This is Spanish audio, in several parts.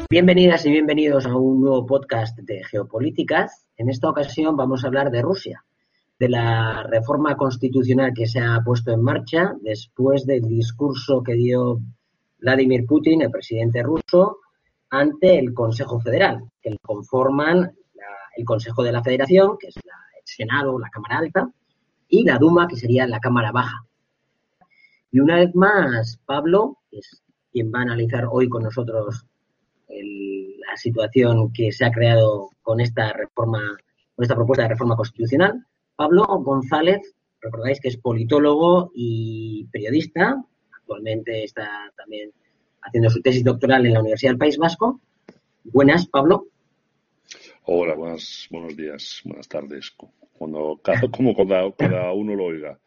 Bienvenidas y bienvenidos a un nuevo podcast de geopolíticas. En esta ocasión vamos a hablar de Rusia, de la reforma constitucional que se ha puesto en marcha después del discurso que dio Vladimir Putin, el presidente ruso, ante el Consejo Federal, que lo conforman el Consejo de la Federación, que es el Senado, la Cámara Alta, y la Duma, que sería la Cámara Baja. Y una vez más, Pablo, que es quien va a analizar hoy con nosotros la situación que se ha creado con esta reforma, con esta propuesta de reforma constitucional. Pablo González, recordáis que es politólogo y periodista, actualmente está también haciendo su tesis doctoral en la Universidad del País Vasco. Buenas, Pablo. Hola, buenos días, buenas tardes, como cada uno lo oiga.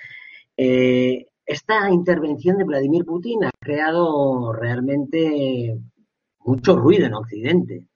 Esta intervención de Vladimir Putin ha creado realmente mucho ruido en Occidente.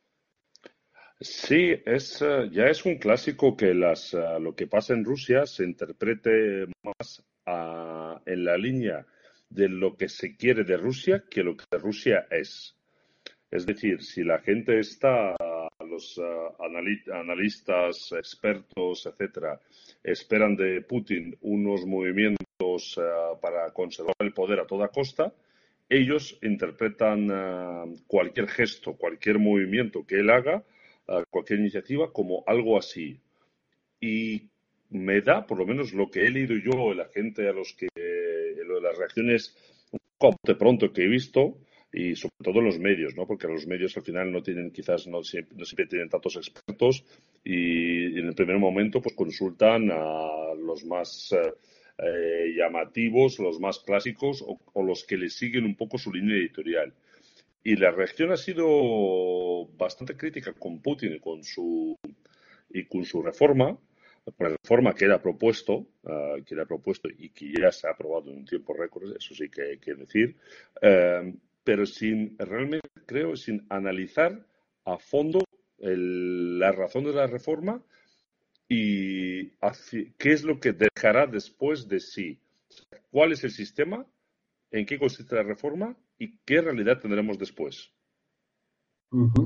Sí, ya es un clásico que lo que pasa en Rusia se interprete más en la línea de lo que se quiere de Rusia que lo que Rusia es. Es decir, si la gente los analistas, expertos, etcétera, esperan de Putin unos movimientos para conservar el poder a toda costa, ellos interpretan cualquier gesto, cualquier movimiento que él haga, cualquier iniciativa, como algo así. Y me da, por lo menos lo que he leído yo, la gente las reacciones un poco de pronto que he visto, y sobre todo los medios, ¿no? Porque los medios al final no siempre tienen tantos expertos y en el primer momento pues consultan a los más llamativos, los más clásicos o los que le siguen un poco su línea editorial. Y la reacción ha sido bastante crítica con Putin y con su reforma, con la reforma que él ha propuesto, y que ya se ha aprobado en un tiempo récord, eso sí que hay que decir, pero realmente creo, sin analizar a fondo la razón de la reforma y qué es lo que dejará después de sí. ¿Cuál es el sistema? ¿En qué consiste la reforma? ¿Y qué realidad tendremos después? Uh-huh.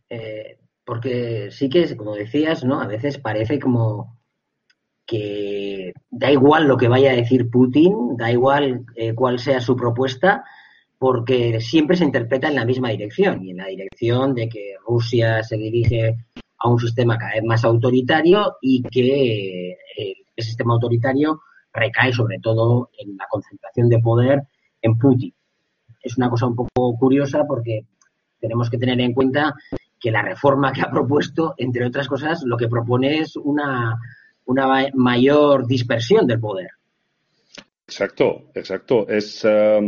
Porque sí que, como decías, ¿no? A veces parece como que da igual lo que vaya a decir Putin, da igual cuál sea su propuesta, porque siempre se interpreta en la misma dirección, y en la dirección de que Rusia se dirige a un sistema cada vez más autoritario y que ese sistema autoritario recae sobre todo en la concentración de poder en Putin. Es una cosa un poco curiosa porque tenemos que tener en cuenta que la reforma que ha propuesto, entre otras cosas, lo que propone es una mayor dispersión del poder. Exacto. Es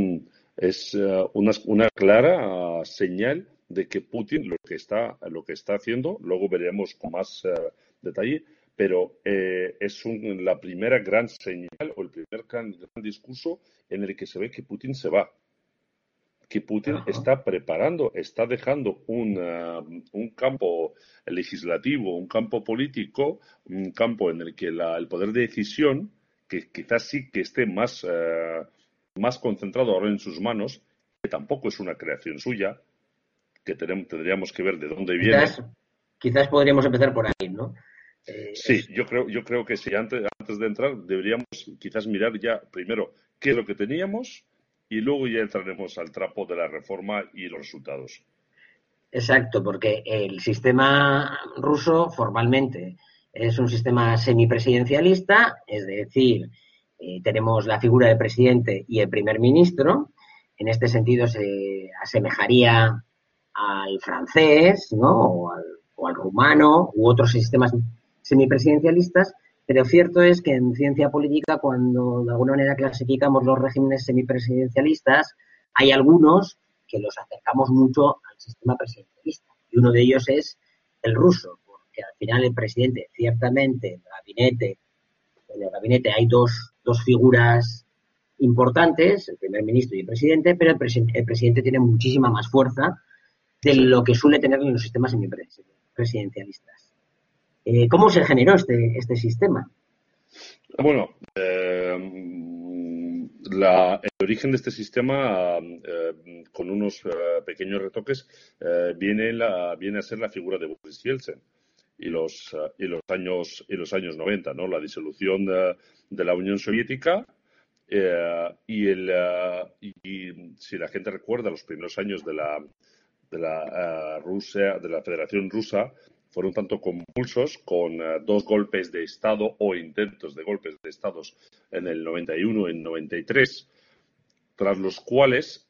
una clara señal de que Putin lo que está haciendo, luego veremos con más detalle, pero es la primera gran señal o el primer gran discurso en el que se ve que Putin se va. Que Putin está preparando, está dejando un campo legislativo, un campo político, un campo en el que el poder de decisión, que quizás sí que esté más concentrado ahora en sus manos, que tampoco es una creación suya, que tendríamos que ver de dónde viene. Quizás podríamos empezar por ahí, ¿no? Sí, yo creo que sí, antes de entrar deberíamos quizás mirar ya primero qué es lo que teníamos y luego ya entraremos al trapo de la reforma y los resultados. Exacto, porque el sistema ruso formalmente es un sistema semipresidencialista, es decir, tenemos la figura del presidente y el primer ministro. En este sentido se asemejaría al francés, ¿no? o al rumano u otros sistemas semipresidencialistas, pero cierto es que en ciencia política, cuando de alguna manera clasificamos los regímenes semipresidencialistas, hay algunos que los acercamos mucho al sistema presidencialista. Y uno de ellos es el ruso, porque al final el presidente, ciertamente, en el gabinete hay dos figuras importantes, el primer ministro y el presidente, pero el presidente tiene muchísima más fuerza de lo que suele tener en los sistemas semipresidencialistas. ¿Cómo se generó este sistema? Bueno, El origen de este sistema, con unos pequeños retoques, viene a ser la figura de Boris Yeltsin y los años 90, ¿no? La disolución de la Unión Soviética y si la gente recuerda los primeros años de la Federación Rusa fueron tanto convulsos con dos golpes de Estado o intentos de golpes de Estados en el 91 y en 93, tras los cuales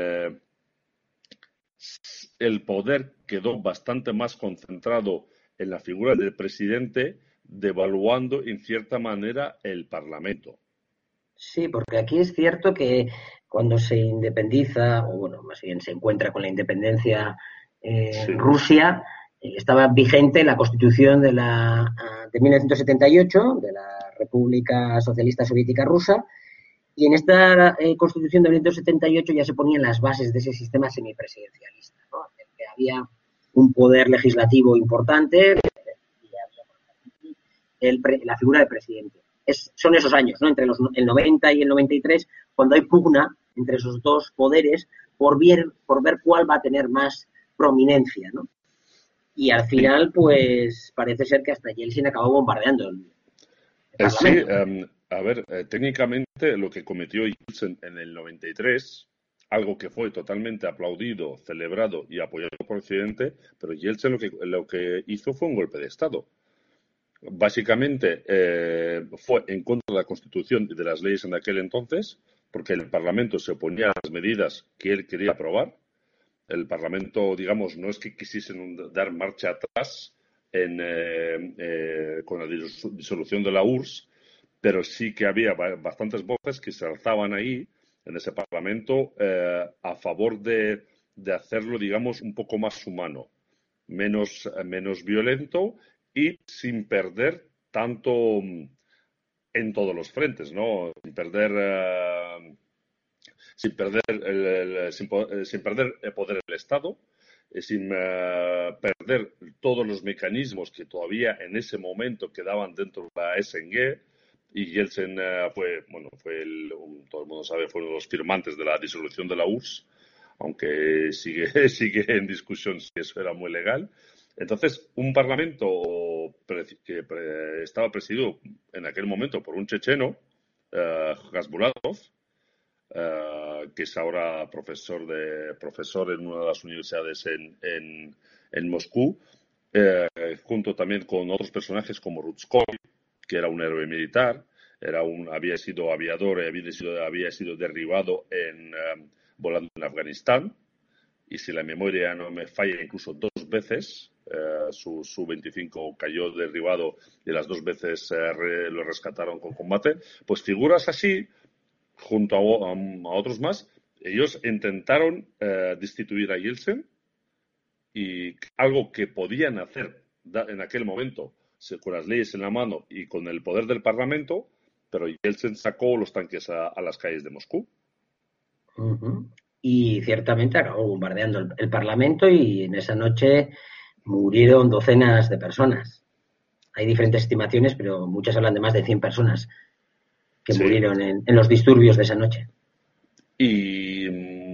el poder quedó bastante más concentrado en la figura del presidente, devaluando en cierta manera el Parlamento. Sí, porque aquí es cierto que cuando se independiza, o bueno, más bien se encuentra con la independencia Sí, Rusia, estaba vigente la Constitución de 1978, de la República Socialista Soviética Rusa, y en esta Constitución de 1978 ya se ponían las bases de ese sistema semipresidencialista, ¿no? En el que había un poder legislativo importante y había la figura del presidente. Son esos años, ¿no? Entre el 90 y el 93, cuando hay pugna entre esos dos poderes por ver cuál va a tener más prominencia, ¿no? Y al sí, final, pues parece ser que hasta Yeltsin acabó bombardeando el sí, Parlamento. a ver, técnicamente lo que cometió Yeltsin en el 93, algo que fue totalmente aplaudido, celebrado y apoyado por Occidente, pero Yeltsin lo que hizo fue un golpe de Estado. Básicamente fue en contra de la Constitución y de las leyes en aquel entonces, porque el Parlamento se oponía a las medidas que él quería aprobar. El Parlamento, digamos, no es que quisiesen dar marcha atrás con la disolución de la URSS, pero sí que había bastantes voces que se alzaban ahí, en ese Parlamento, a favor de hacerlo, digamos, un poco más humano, menos violento y sin perder tanto en todos los frentes, ¿no? Sin perder el poder del Estado, sin perder todos los mecanismos que todavía en ese momento quedaban dentro de la SNG. Y Yeltsin todo el mundo sabe, fue uno de los firmantes de la disolución de la URSS, aunque sigue en discusión si eso era muy legal. Entonces, un parlamento que estaba presidido en aquel momento por un checheno, Hasbulatov, que es ahora profesor en una de las universidades en Moscú, junto también con otros personajes como Rutskoy, que era un héroe militar, había sido aviador y había sido derribado volando en Afganistán, y si la memoria no me falla, incluso dos veces. Su-25 cayó derribado y las dos veces lo rescataron con combate. Pues figuras así, junto a otros más, ellos intentaron destituir a Yeltsin, y algo que podían hacer en aquel momento con las leyes en la mano y con el poder del Parlamento, pero Yeltsin sacó los tanques a las calles de Moscú. Uh-huh. Y ciertamente acabó bombardeando el Parlamento y en esa noche murieron docenas de personas. Hay diferentes estimaciones, pero muchas hablan de más de 100 personas que Sí. murieron en los disturbios de esa noche. Y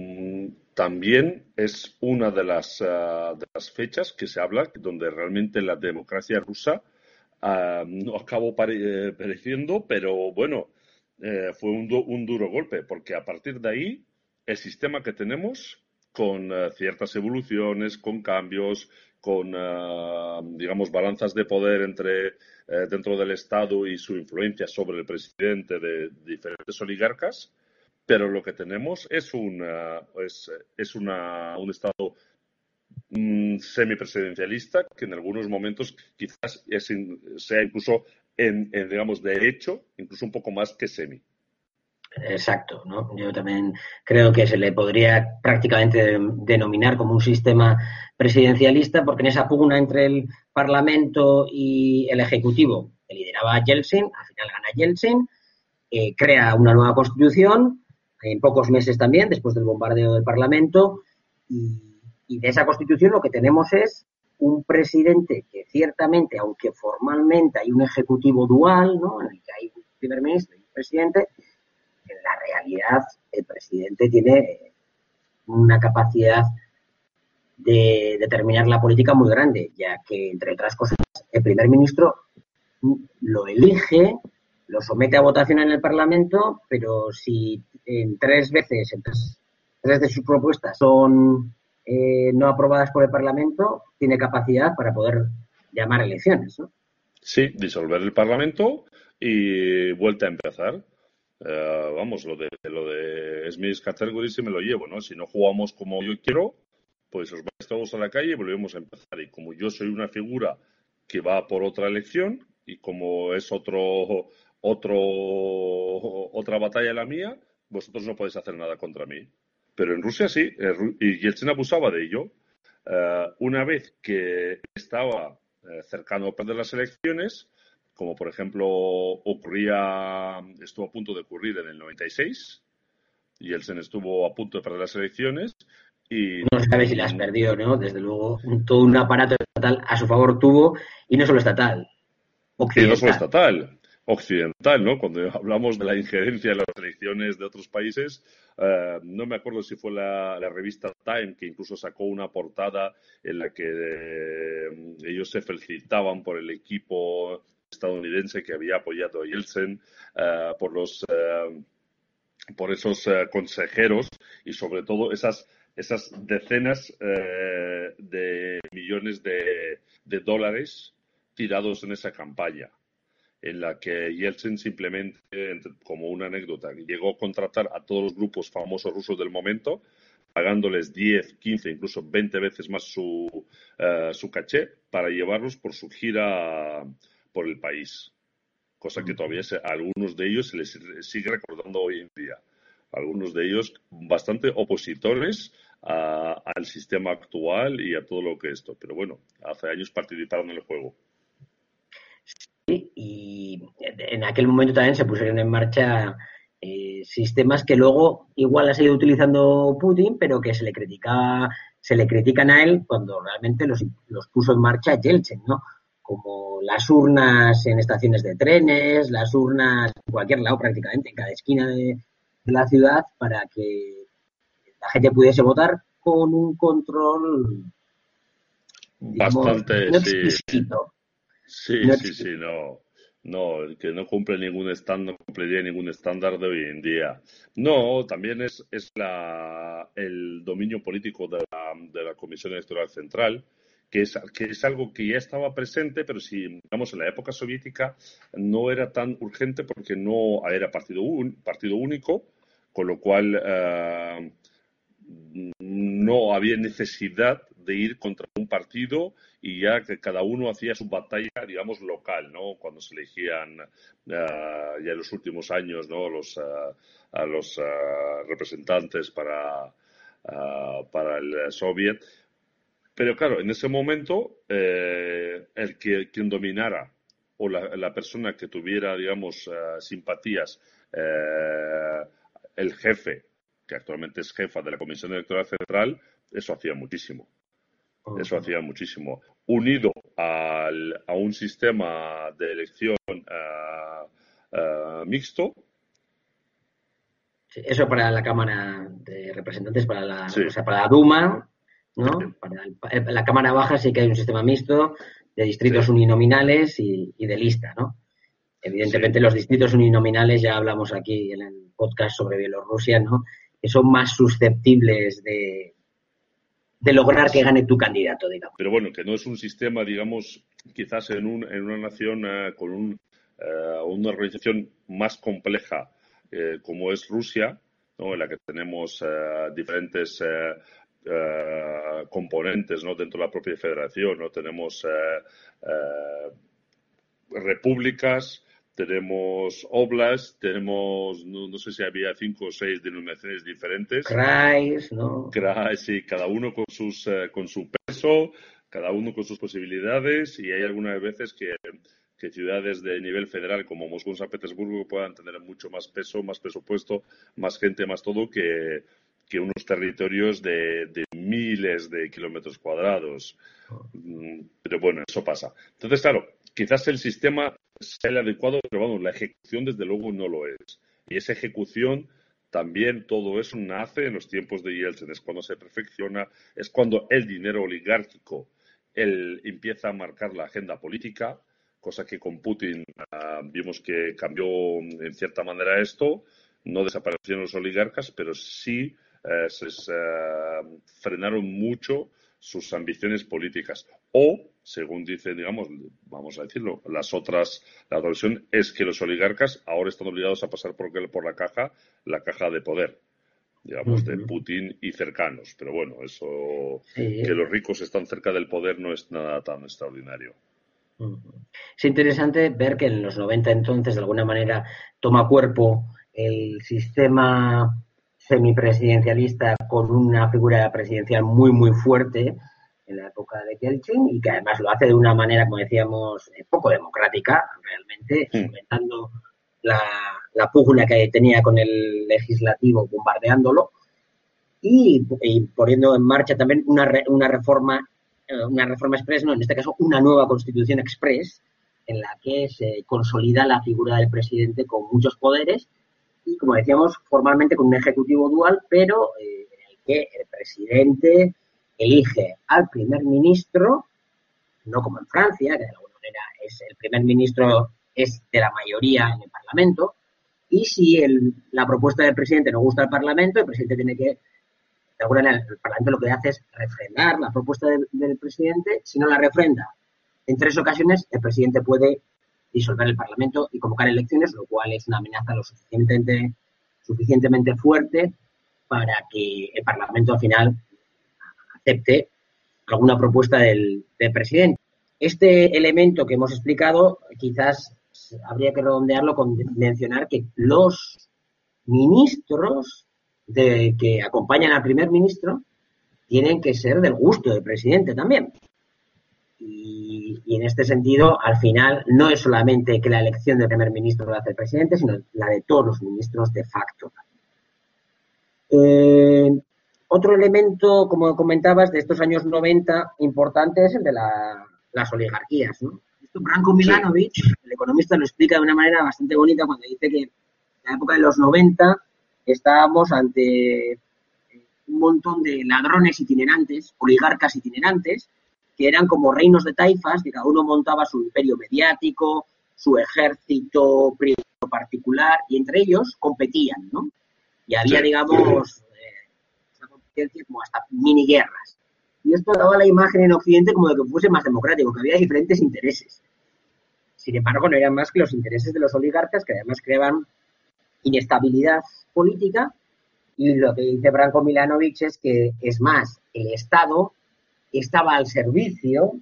también es una de las fechas que se habla donde realmente la democracia rusa no acabó pereciendo, pero bueno, fue un duro golpe, porque a partir de ahí el sistema que tenemos, con ciertas evoluciones, con cambios, con, digamos, balanzas de poder dentro del Estado y su influencia sobre el presidente de diferentes oligarcas, pero lo que tenemos es un Estado semipresidencialista que en algunos momentos quizás sea incluso, digamos, de hecho, incluso un poco más que semi. Exacto, ¿no? Yo también creo que se le podría prácticamente denominar como un sistema presidencialista, porque en esa pugna entre el Parlamento y el Ejecutivo, que lideraba Yeltsin, al final gana Yeltsin, crea una nueva constitución, en pocos meses también, después del bombardeo del Parlamento, y de esa constitución lo que tenemos es un presidente que ciertamente, aunque formalmente hay un ejecutivo dual, ¿no? En el que hay un primer ministro y un presidente, en la realidad el presidente tiene una capacidad de determinar la política muy grande, ya que, entre otras cosas, el primer ministro lo elige, lo somete a votación en el Parlamento, pero si en tres de sus propuestas son no aprobadas por el Parlamento, tiene capacidad para poder llamar a elecciones, ¿no? Sí, disolver el Parlamento y vuelta a empezar. Vamos, lo de Smith Category sí me lo llevo, ¿no? Si no jugamos como yo quiero, pues os vais todos a la calle y volvemos a empezar. Y como yo soy una figura que va por otra elección y como es otra batalla la mía, vosotros no podéis hacer nada contra mí. Pero en Rusia sí, y Yeltsin abusaba de ello. Una vez que estaba cercano a perder las elecciones, como por ejemplo estuvo a punto de ocurrir en el 96, Yeltsin estuvo a punto de perder las elecciones y No sabe si las perdió, ¿no? Desde luego, todo un aparato estatal a su favor tuvo, y no solo estatal, y no solo occidental. estatal, occidental, ¿no? Cuando hablamos de la injerencia en las elecciones de otros países, no me acuerdo si fue la revista Time que incluso sacó una portada en la que ellos se felicitaban por el equipo estadounidense que había apoyado a Yeltsin, por esos consejeros y sobre todo esas decenas de millones de dólares tirados en esa campaña, en la que Yeltsin simplemente, como una anécdota, llegó a contratar a todos los grupos famosos rusos del momento, pagándoles 10, 15, incluso 20 veces más su caché para llevarlos por su gira por el país. Cosa que todavía a algunos de ellos se les sigue recordando hoy en día. Algunos de ellos bastante opositores al sistema actual y a todo lo que esto. Pero bueno, hace años participaron en el juego. Y en aquel momento también se pusieron en marcha sistemas que luego igual ha seguido utilizando Putin, pero que se le critican a él cuando realmente los puso en marcha Yeltsin, ¿no? Como las urnas en estaciones de trenes, las urnas en cualquier lado prácticamente, en cada esquina de la ciudad, para que la gente pudiese votar con un control, digamos, Bastante, no sí. exquisito. Sí, No sí, sí, no. No, que no cumple ningún estándar, no cumpliría ningún estándar de hoy en día. No, también es el dominio político de la Comisión Electoral Central, que es algo que ya estaba presente, pero si, digamos, en la época soviética no era tan urgente porque no era partido único, con lo cual no había necesidad de ir contra un partido y ya que cada uno hacía su batalla, digamos, local, ¿no? Cuando se elegían ya en los últimos años, ¿no? A los representantes para el Soviet. Pero claro, en ese momento, quien dominara o la persona que tuviera, digamos, simpatías, el jefe, que actualmente es jefa de la Comisión Electoral Central, eso hacía muchísimo. Eso hacía muchísimo. Unido a un sistema de elección mixto. Sí, eso para la Cámara de Representantes, Sí, o sea, para la Duma, ¿no? sí, Para la Cámara Baja sí que hay un sistema mixto de distritos sí, uninominales y de lista, ¿no? sí. Evidentemente los distritos uninominales, ya hablamos aquí en el podcast sobre Bielorrusia, ¿no? Que son más susceptibles de lograr que gane tu candidato, digamos. Pero bueno, que no es un sistema, digamos, quizás en una nación con una organización más compleja como es Rusia, ¿no? En la que tenemos diferentes componentes, ¿no? Dentro de la propia federación, ¿no? Tenemos repúblicas, tenemos oblasts, tenemos, no sé si había 5 o 6 denominaciones diferentes. Kreis, ¿no? Sí, cada uno con su peso, cada uno con sus posibilidades, y hay algunas veces que ciudades de nivel federal como Moscú o San Petersburgo puedan tener mucho más peso, más presupuesto, más gente, más todo que unos territorios de miles de kilómetros cuadrados. Pero bueno, eso pasa. Entonces, claro, quizás el sistema sea el adecuado, pero vamos, la ejecución desde luego no lo es. Y esa ejecución, también todo eso nace en los tiempos de Yeltsin, es cuando se perfecciona, es cuando el dinero oligárquico él empieza a marcar la agenda política, cosa que con Putin vimos que cambió en cierta manera esto, no desaparecieron los oligarcas, pero sí frenaron mucho sus ambiciones políticas. O, según dicen, digamos, vamos a decirlo, la otra versión es que los oligarcas ahora están obligados a pasar por la caja de poder, digamos, de Putin y cercanos. Pero bueno, eso, Sí. que los ricos están cerca del poder no es nada tan extraordinario. Es interesante ver que en los 90 entonces, de alguna manera, toma cuerpo el sistema semipresidencialista con una figura presidencial muy, muy fuerte en la época de Yeltsin y que además lo hace de una manera, como decíamos, poco democrática, realmente, solventando la pugna que tenía con el legislativo, bombardeándolo y poniendo en marcha también una reforma express, no, en este caso una nueva constitución express, en la que se consolida la figura del presidente con muchos poderes y, como decíamos, formalmente con un ejecutivo dual, pero en el que el presidente elige al primer ministro, no como en Francia, que de alguna manera el primer ministro es de la mayoría en el Parlamento, y si la propuesta del presidente no gusta al Parlamento, el presidente tiene que, de alguna manera, el Parlamento lo que hace es refrendar la propuesta del presidente. Si no la refrenda en 3 ocasiones, el presidente puede disolver el Parlamento y convocar elecciones, lo cual es una amenaza lo suficientemente fuerte para que el Parlamento al final acepte alguna propuesta del presidente. Este elemento que hemos explicado, quizás habría que redondearlo con mencionar que los ministros que acompañan al primer ministro tienen que ser del gusto del presidente también. Y en este sentido, al final, no es solamente que la elección del primer ministro la hace el presidente, sino la de todos los ministros de facto. Otro elemento, como comentabas, de estos años 90 importante es el de las oligarquías, ¿no? Esto Branko Milanovic, el economista, lo explica de una manera bastante bonita cuando dice que en la época de los 90 estábamos ante un montón de ladrones itinerantes, oligarcas itinerantes, que eran como reinos de taifas, que cada uno montaba su imperio mediático, su ejército privado particular, y entre ellos competían, ¿no? Y había, digamos, una competencia como hasta mini guerras. Y esto daba la imagen en Occidente como de que fuese más democrático, que había diferentes intereses. Sin embargo, no eran más que los intereses de los oligarcas, que además creaban inestabilidad política. Y lo que dice Branko Milanovic es que, es más, el Estado estaba al servicio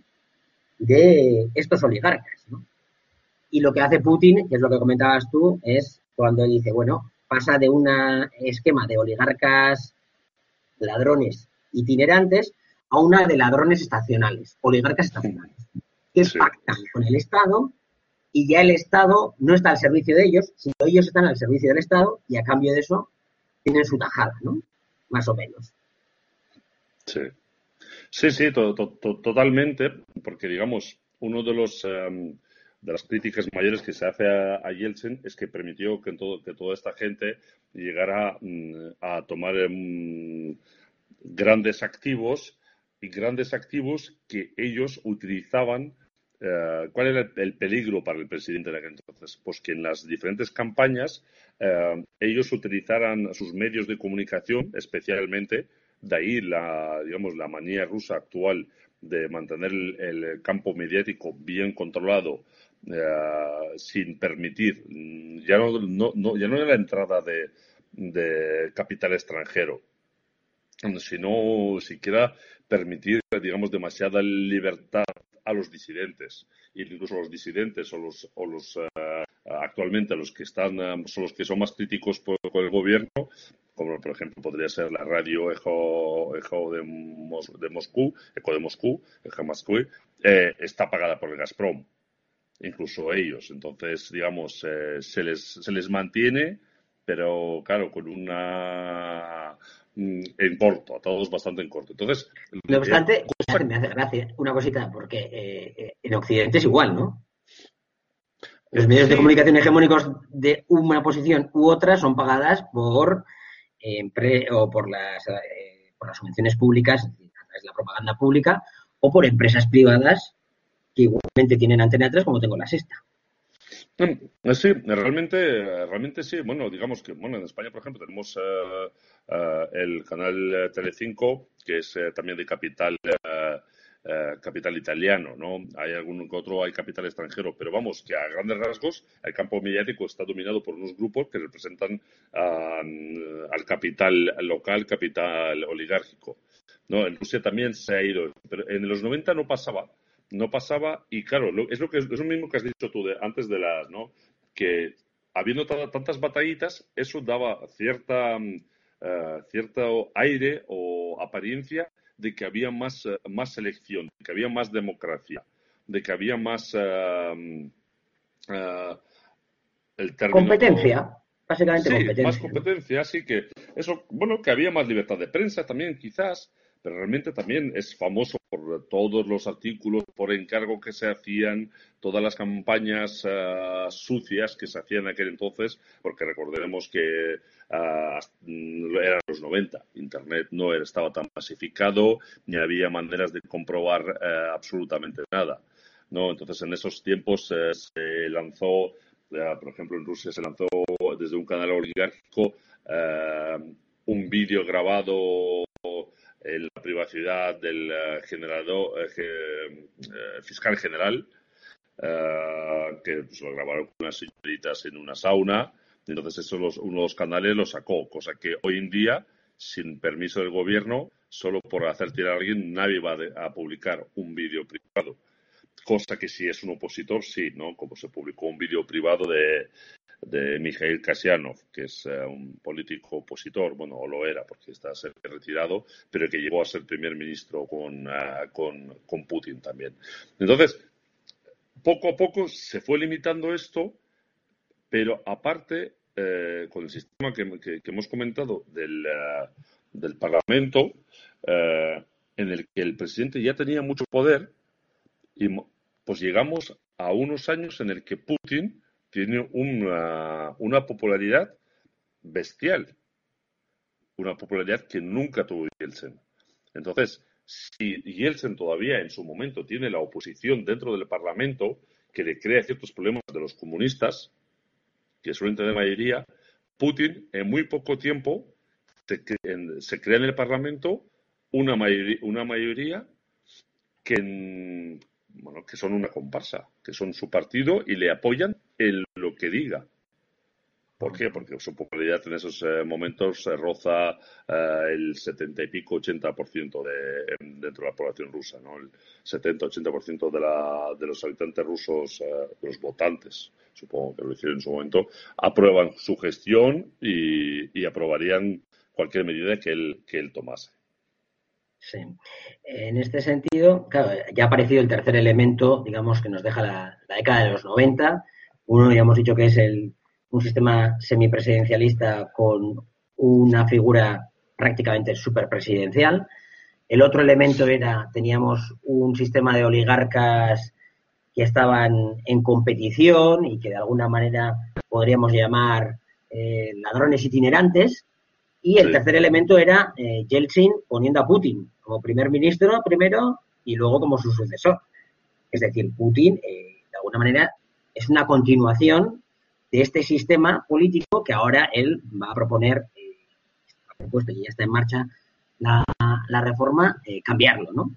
de estos oligarcas, ¿no? Y lo que hace Putin, que es lo que comentabas tú, es cuando dice, bueno, pasa de un esquema de oligarcas ladrones itinerantes a una de ladrones estacionales, oligarcas estacionales, que pactan con el Estado y ya el Estado no está al servicio de ellos, sino ellos están al servicio del Estado y a cambio de eso tienen su tajada, ¿no? Más o menos. Sí. Sí, totalmente, porque digamos, uno de las críticas mayores que se hace a Yeltsin es que permitió que toda esta gente llegara a tomar grandes activos que ellos utilizaban. ¿Cuál era el peligro para el presidente de aquel entonces? Pues que en las diferentes campañas ellos utilizaran sus medios de comunicación, especialmente. De ahí la manía rusa actual de mantener el campo mediático bien controlado, sin permitir, ya no la entrada de capital extranjero, sino siquiera permitir, digamos, demasiada libertad a los disidentes. E incluso los disidentes o los actualmente los que son los que son más críticos con el gobierno, como por ejemplo podría ser la radio Eco de Moscú, está pagada por el Gazprom, incluso ellos. Entonces, digamos, se les mantiene, pero claro, con en corto, a todos bastante en corto. Entonces, no obstante, me hace gracia una cosita, porque en Occidente es igual, ¿no? Los medios de Sí, comunicación hegemónicos de una posición u otra son pagadas por por las subvenciones públicas, es decir, a través de la propaganda pública, o por empresas privadas que igualmente tienen Antena 3 como tengo la Sexta. sí, realmente sí. Bueno, digamos que, bueno, en España, por ejemplo, tenemos el canal Telecinco, que es también de capital italiano, ¿no? Hay algún que otro, hay capital extranjero, pero vamos, que a grandes rasgos el campo mediático está dominado por unos grupos que representan al capital local, capital oligárquico, ¿no? En Rusia también se ha ido, pero en los 90 no pasaba y claro, es lo mismo que has dicho tú antes de ¿no? Que habiendo tantas batallitas, eso daba cierto aire o apariencia de que había más selección, de que había más democracia, de que había más el término. Competencia, básicamente Sí, más competencia, ¿no? competencia, así que eso, bueno, que había más libertad de prensa también, quizás, pero realmente también es famoso por todos los artículos por encargo que se hacían, todas las campañas sucias que se hacían en aquel entonces, porque recordemos que eran los 90, Internet no estaba tan masificado, ni había maneras de comprobar absolutamente nada, ¿no? Entonces, en esos tiempos se lanzó, por ejemplo, en Rusia se lanzó desde un canal oligárquico un vídeo grabado en la privacidad del fiscal general, que pues, lo grabaron con unas señoritas en una sauna. Entonces eso uno de los canales lo sacó, cosa que hoy en día, sin permiso del gobierno, solo por hacer tirar a alguien, nadie va a publicar un vídeo privado. Cosa que si es un opositor, sí, ¿no? Como se publicó un vídeo privado de Mikhail Kasyanov, que es un político opositor, bueno, o lo era porque está retirado, pero que llegó a ser primer ministro con Putin también. Entonces, poco a poco se fue limitando esto, pero aparte, con el sistema que hemos comentado del Parlamento, en el que el presidente ya tenía mucho poder, y pues llegamos a unos años en el que Putin tiene una popularidad bestial, una popularidad que nunca tuvo Yeltsin. Entonces, si Yeltsin todavía en su momento tiene la oposición dentro del Parlamento, que le crea ciertos problemas de los comunistas, que suelen tener mayoría, Putin en muy poco tiempo se crea en el Parlamento una mayoría que son una comparsa, que son su partido y le apoyan en lo que diga. ¿Por qué? Porque su popularidad en esos momentos roza el 70 y pico, 80% dentro de la población rusa, ¿no? El 70-80% de los habitantes rusos, de los votantes, supongo que lo hicieron en su momento, aprueban su gestión y aprobarían cualquier medida que él tomase. Sí. En este sentido, claro, ya ha aparecido el tercer elemento, digamos, que nos deja la década de los 90. Uno, ya hemos dicho que es un sistema semipresidencialista con una figura prácticamente superpresidencial. El otro elemento teníamos un sistema de oligarcas que estaban en competición y que de alguna manera podríamos llamar ladrones itinerantes. Y el Sí, tercer elemento era Yeltsin poniendo a Putin como primer ministro primero y luego como su sucesor. Es decir, Putin, de alguna manera, es una continuación de este sistema político que ahora él va a proponer, ha propuesto y ya está en marcha la reforma, cambiarlo, ¿no?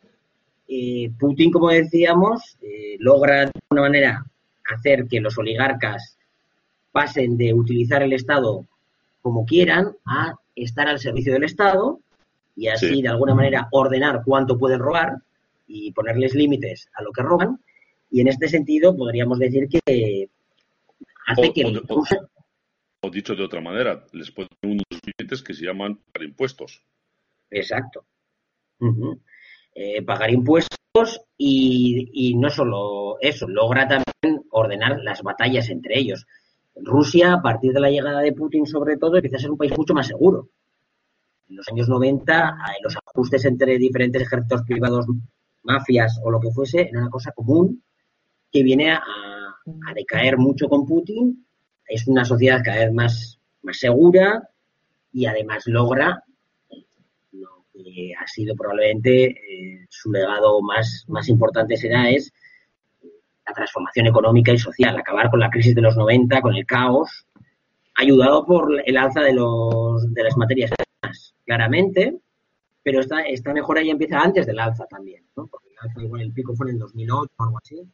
Putin, como decíamos, logra de alguna manera hacer que los oligarcas pasen de utilizar el Estado como quieran a estar al servicio del Estado y sí. así de alguna manera ordenar cuánto pueden robar y ponerles límites a lo que roban. Y en este sentido podríamos decir que O, hace que o, el o, o dicho de otra manera, les ponen unos límites que se llaman para impuestos. exacto. Uh-huh. Pagar impuestos y no solo eso, logra también ordenar las batallas entre ellos. Rusia, a partir de la llegada de Putin, sobre todo, empieza a ser un país mucho más seguro. En los años 90, los ajustes entre diferentes ejércitos privados, mafias o lo que fuese, era una cosa común que viene a a decaer mucho con Putin. Es una sociedad cada vez más segura y además logra lo que ha sido probablemente su legado más importante es la transformación económica y social, acabar con la crisis de los 90, con el caos, ayudado por el alza de las materias primas, claramente, pero esta mejora ya empieza antes del alza también, ¿no? Porque el alza igual el pico fue en el 2008 o algo así,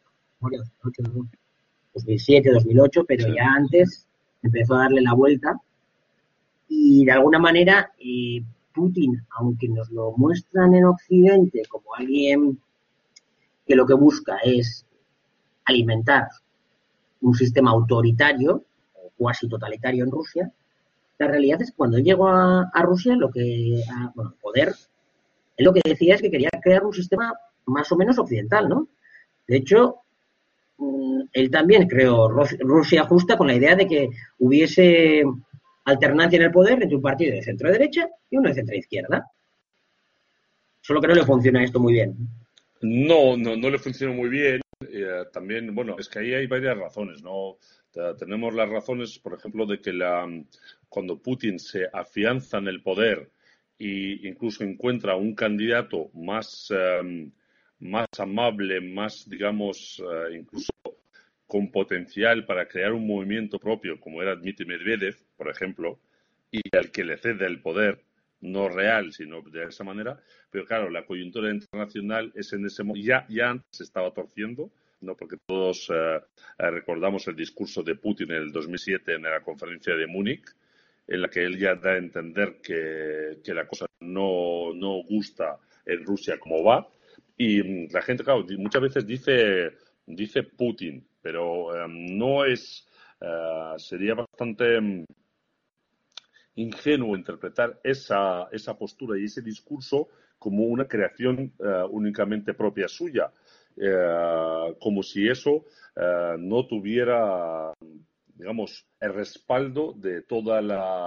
2007, 2008, pero sí, ya antes empezó a darle la vuelta y de alguna manera Putin, aunque nos lo muestran en Occidente como alguien que lo que busca es alimentar un sistema autoritario o cuasi totalitario en Rusia, la realidad es que cuando él llegó a Rusia, el poder, él lo que decía es que quería crear un sistema más o menos occidental, ¿no? De hecho, él también creó Rusia justa con la idea de que hubiese alternancia en el poder entre un partido de centro-derecha y uno de centro-izquierda. Solo que no le funciona esto muy bien. No le funciona muy bien. También, bueno, es que ahí hay varias razones, ¿no? Tenemos las razones, por ejemplo, de que cuando Putin se afianza en el poder e incluso encuentra un candidato más amable, más, digamos, incluso con potencial para crear un movimiento propio, como era Dmitry Medvedev, por ejemplo, y al que le cede el poder, no real, sino de esa manera. Pero claro, la coyuntura internacional es en ese momento, ya antes se estaba torciendo, ¿no? Porque todos recordamos el discurso de Putin en el 2007 en la conferencia de Múnich, en la que él ya da a entender que la cosa no gusta en Rusia como va. Y la gente, claro, muchas veces dice Putin, pero no es, sería bastante ingenuo interpretar esa postura y ese discurso como una creación únicamente propia suya, como si eso no tuviera, digamos, el respaldo de todos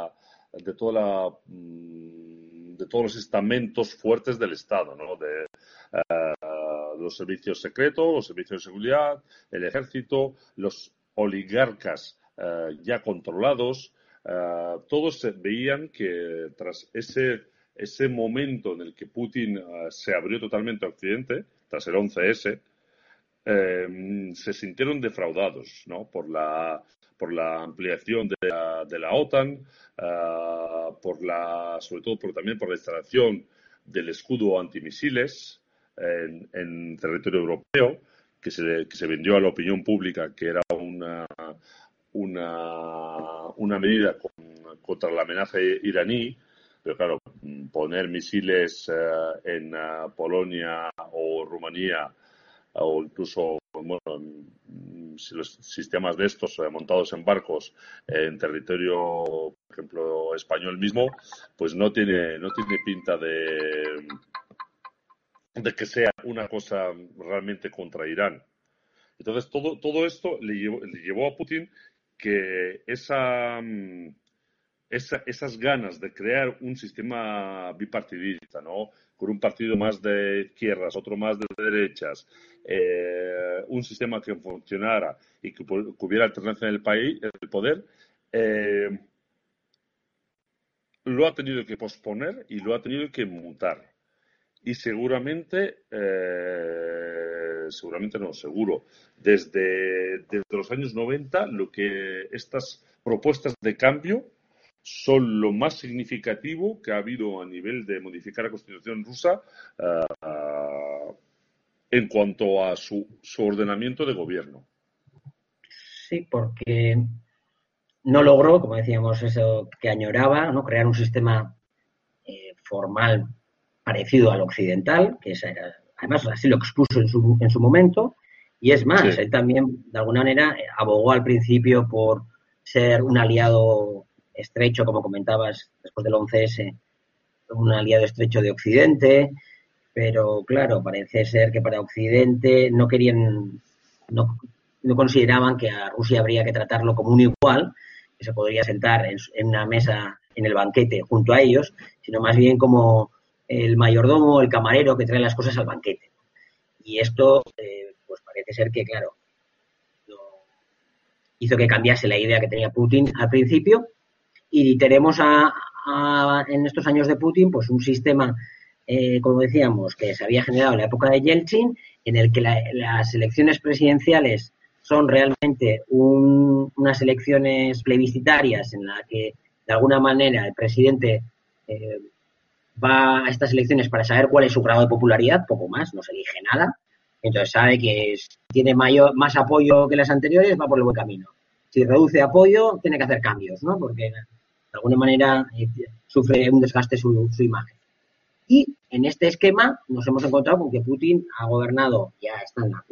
los estamentos fuertes del Estado, ¿no? De los servicios secretos, los servicios de seguridad, el ejército, los oligarcas ya controlados. Todos veían que tras ese momento en el que Putin se abrió totalmente a Occidente, tras el 11S, se sintieron defraudados, ¿no? por la ampliación de la OTAN, sobre todo también por la instalación del escudo antimisiles en territorio europeo, que se vendió a la opinión pública que era una medida contra la amenaza iraní, pero claro, poner misiles en Polonia o Rumanía o incluso los sistemas de estos montados en barcos en territorio, por ejemplo, español mismo, pues no tiene pinta de que sea una cosa realmente contra Irán. Entonces, todo esto le llevó a Putin que esas ganas de crear un sistema bipartidista, ¿no? Con un partido más de izquierdas, otro más de derechas, un sistema que funcionara y que hubiera alternancia en el poder, lo ha tenido que posponer y lo ha tenido que mutar. Y seguro, desde los años 90, lo que estas propuestas de cambio son lo más significativo que ha habido a nivel de modificar la Constitución rusa en cuanto a su ordenamiento de gobierno. Sí, porque no logró, como decíamos, eso que añoraba, ¿no? Crear un sistema formal parecido al occidental, que esa era, además así lo expuso en su momento, y es más, sí. Él también de alguna manera abogó al principio por ser un aliado estrecho, como comentabas, después del 11S, un aliado estrecho de Occidente, pero claro, parece ser que para Occidente no consideraban que a Rusia habría que tratarlo como un igual, que se podría sentar en una mesa en el banquete junto a ellos, sino más bien como el mayordomo, el camarero que trae las cosas al banquete. Y esto, pues parece ser que, claro, hizo que cambiase la idea que tenía Putin al principio y tenemos en estos años de Putin pues un sistema, como decíamos, que se había generado en la época de Yeltsin, en el que las elecciones presidenciales son realmente unas elecciones plebiscitarias en la que de alguna manera el presidente va a estas elecciones para saber cuál es su grado de popularidad, poco más, no se elige nada. Entonces sabe que tiene más apoyo que las anteriores, va por el buen camino. Si reduce apoyo, tiene que hacer cambios, ¿no? Porque de alguna manera sufre un desgaste su imagen. Y en este esquema nos hemos encontrado con que Putin ha gobernado, ya está en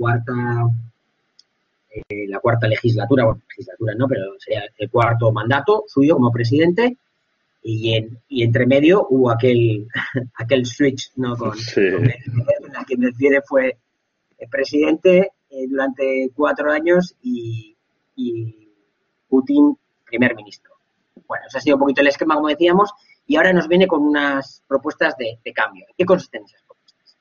la cuarta legislatura, bueno, legislatura no, pero sería el cuarto mandato suyo como presidente, y entre medio hubo aquel switch, ¿no? Sí. En la que Medvedev fue presidente durante 4 años y Putin primer ministro. Bueno, ese ha sido un poquito el esquema, como decíamos, y ahora nos viene con unas propuestas de cambio. ¿Qué consisten esas propuestas?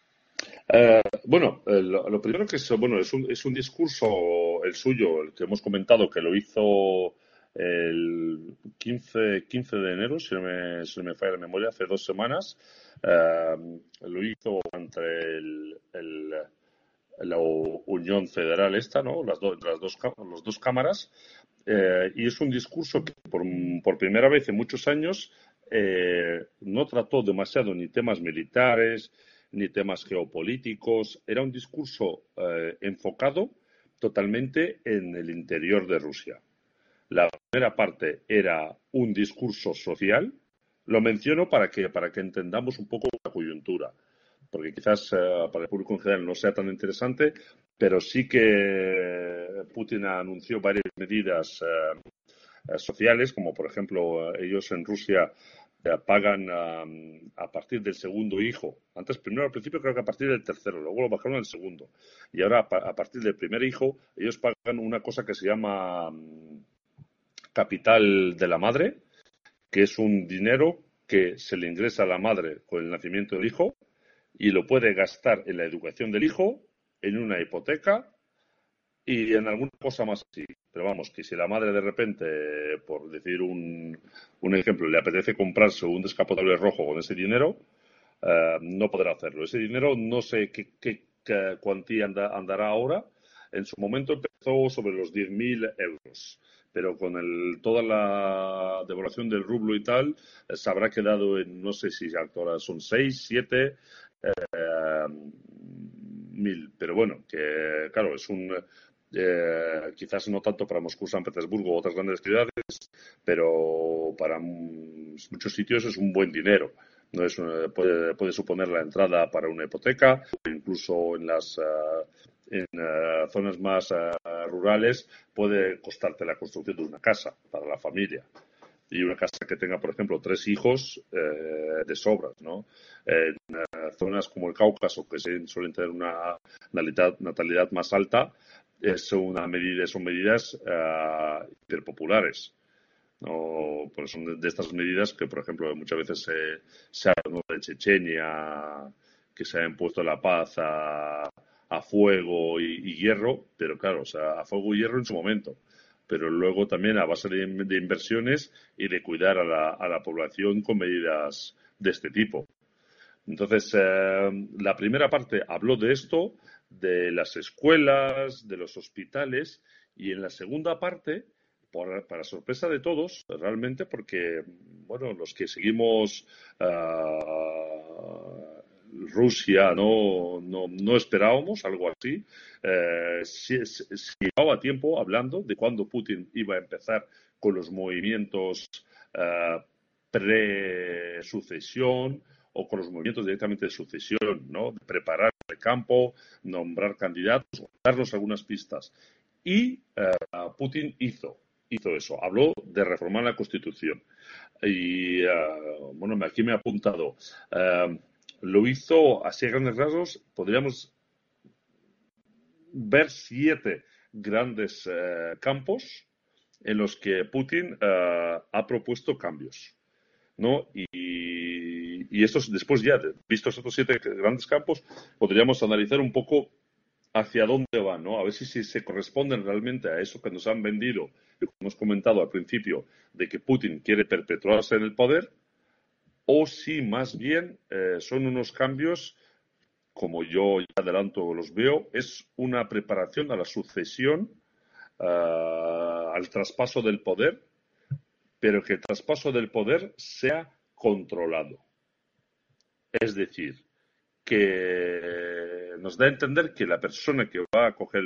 Lo primero que es un discurso, el suyo, el que hemos comentado, que lo hizo el 15 de enero, si no me falla la memoria, hace 2 semanas. Lo hizo entre la Unión Federal ¿no? Las dos cámaras. Y es un discurso que por primera vez en muchos años no trató demasiado ni temas militares ni temas geopolíticos. Era un discurso enfocado totalmente en el interior de Rusia. La primera parte era un discurso social. Lo menciono para que entendamos un poco la coyuntura, porque quizás para el público en general no sea tan interesante, pero sí que Putin anunció varias medidas sociales, como por ejemplo ellos en Rusia pagan a partir del segundo hijo. Primero al principio creo que a partir del tercero, luego lo bajaron al segundo. Y ahora a partir del primer hijo ellos pagan una cosa que se llama capital de la madre, que es un dinero que se le ingresa a la madre con el nacimiento del hijo y lo puede gastar en la educación del hijo, en una hipoteca y en alguna cosa más así. Pero vamos, que si la madre de repente, por decir un ejemplo, le apetece comprarse un descapotable rojo con ese dinero, no podrá hacerlo. Ese dinero no sé qué cuantía andará ahora. En su momento empezó sobre los 10.000 euros, pero con toda la devaluación del rublo y tal, se habrá quedado en, no sé si ahora son 6, 7 mil. Pero bueno, que claro, es quizás no tanto para Moscú, San Petersburgo u otras grandes ciudades, pero para muchos sitios es un buen dinero. No es puede suponer la entrada para una hipoteca, incluso en las zonas más rurales puede costarte la construcción de una casa para la familia. Y una casa que tenga, por ejemplo, 3 hijos de sobras, ¿no? En zonas como el Cáucaso, que suelen tener una natalidad más alta, son medidas hiperpopulares. ¿No? Pues son de estas medidas que, por ejemplo, muchas veces se habla de Chechenia, que se ha impuesto la paz a fuego y hierro, pero claro, o sea, a fuego y hierro en su momento, pero luego también a base de inversiones y de cuidar a la población con medidas de este tipo. Entonces, la primera parte habló de esto, de las escuelas, de los hospitales, y en la segunda parte, para sorpresa de todos, realmente, porque, bueno, los que seguimos Rusia no esperábamos algo así. Se llevaba tiempo hablando de cuándo Putin iba a empezar con los movimientos pre-sucesión o con los movimientos directamente de sucesión, ¿no? Preparar el campo, nombrar candidatos, darnos algunas pistas. Y Putin hizo eso, habló de reformar la Constitución. Y bueno, aquí me he apuntado. Lo hizo así a grandes rasgos, podríamos ver 7 grandes campos en los que Putin ha propuesto cambios, ¿no? Y estos, después ya, vistos estos 7 grandes campos, podríamos analizar un poco hacia dónde van, ¿no? A ver si se corresponden realmente a eso que nos han vendido, y como hemos comentado al principio, de que Putin quiere perpetuarse en el poder, o si más bien son unos cambios, como yo ya adelanto los veo, es una preparación a la sucesión, al traspaso del poder, pero que el traspaso del poder sea controlado. Es decir, que nos da a entender que la persona que va a coger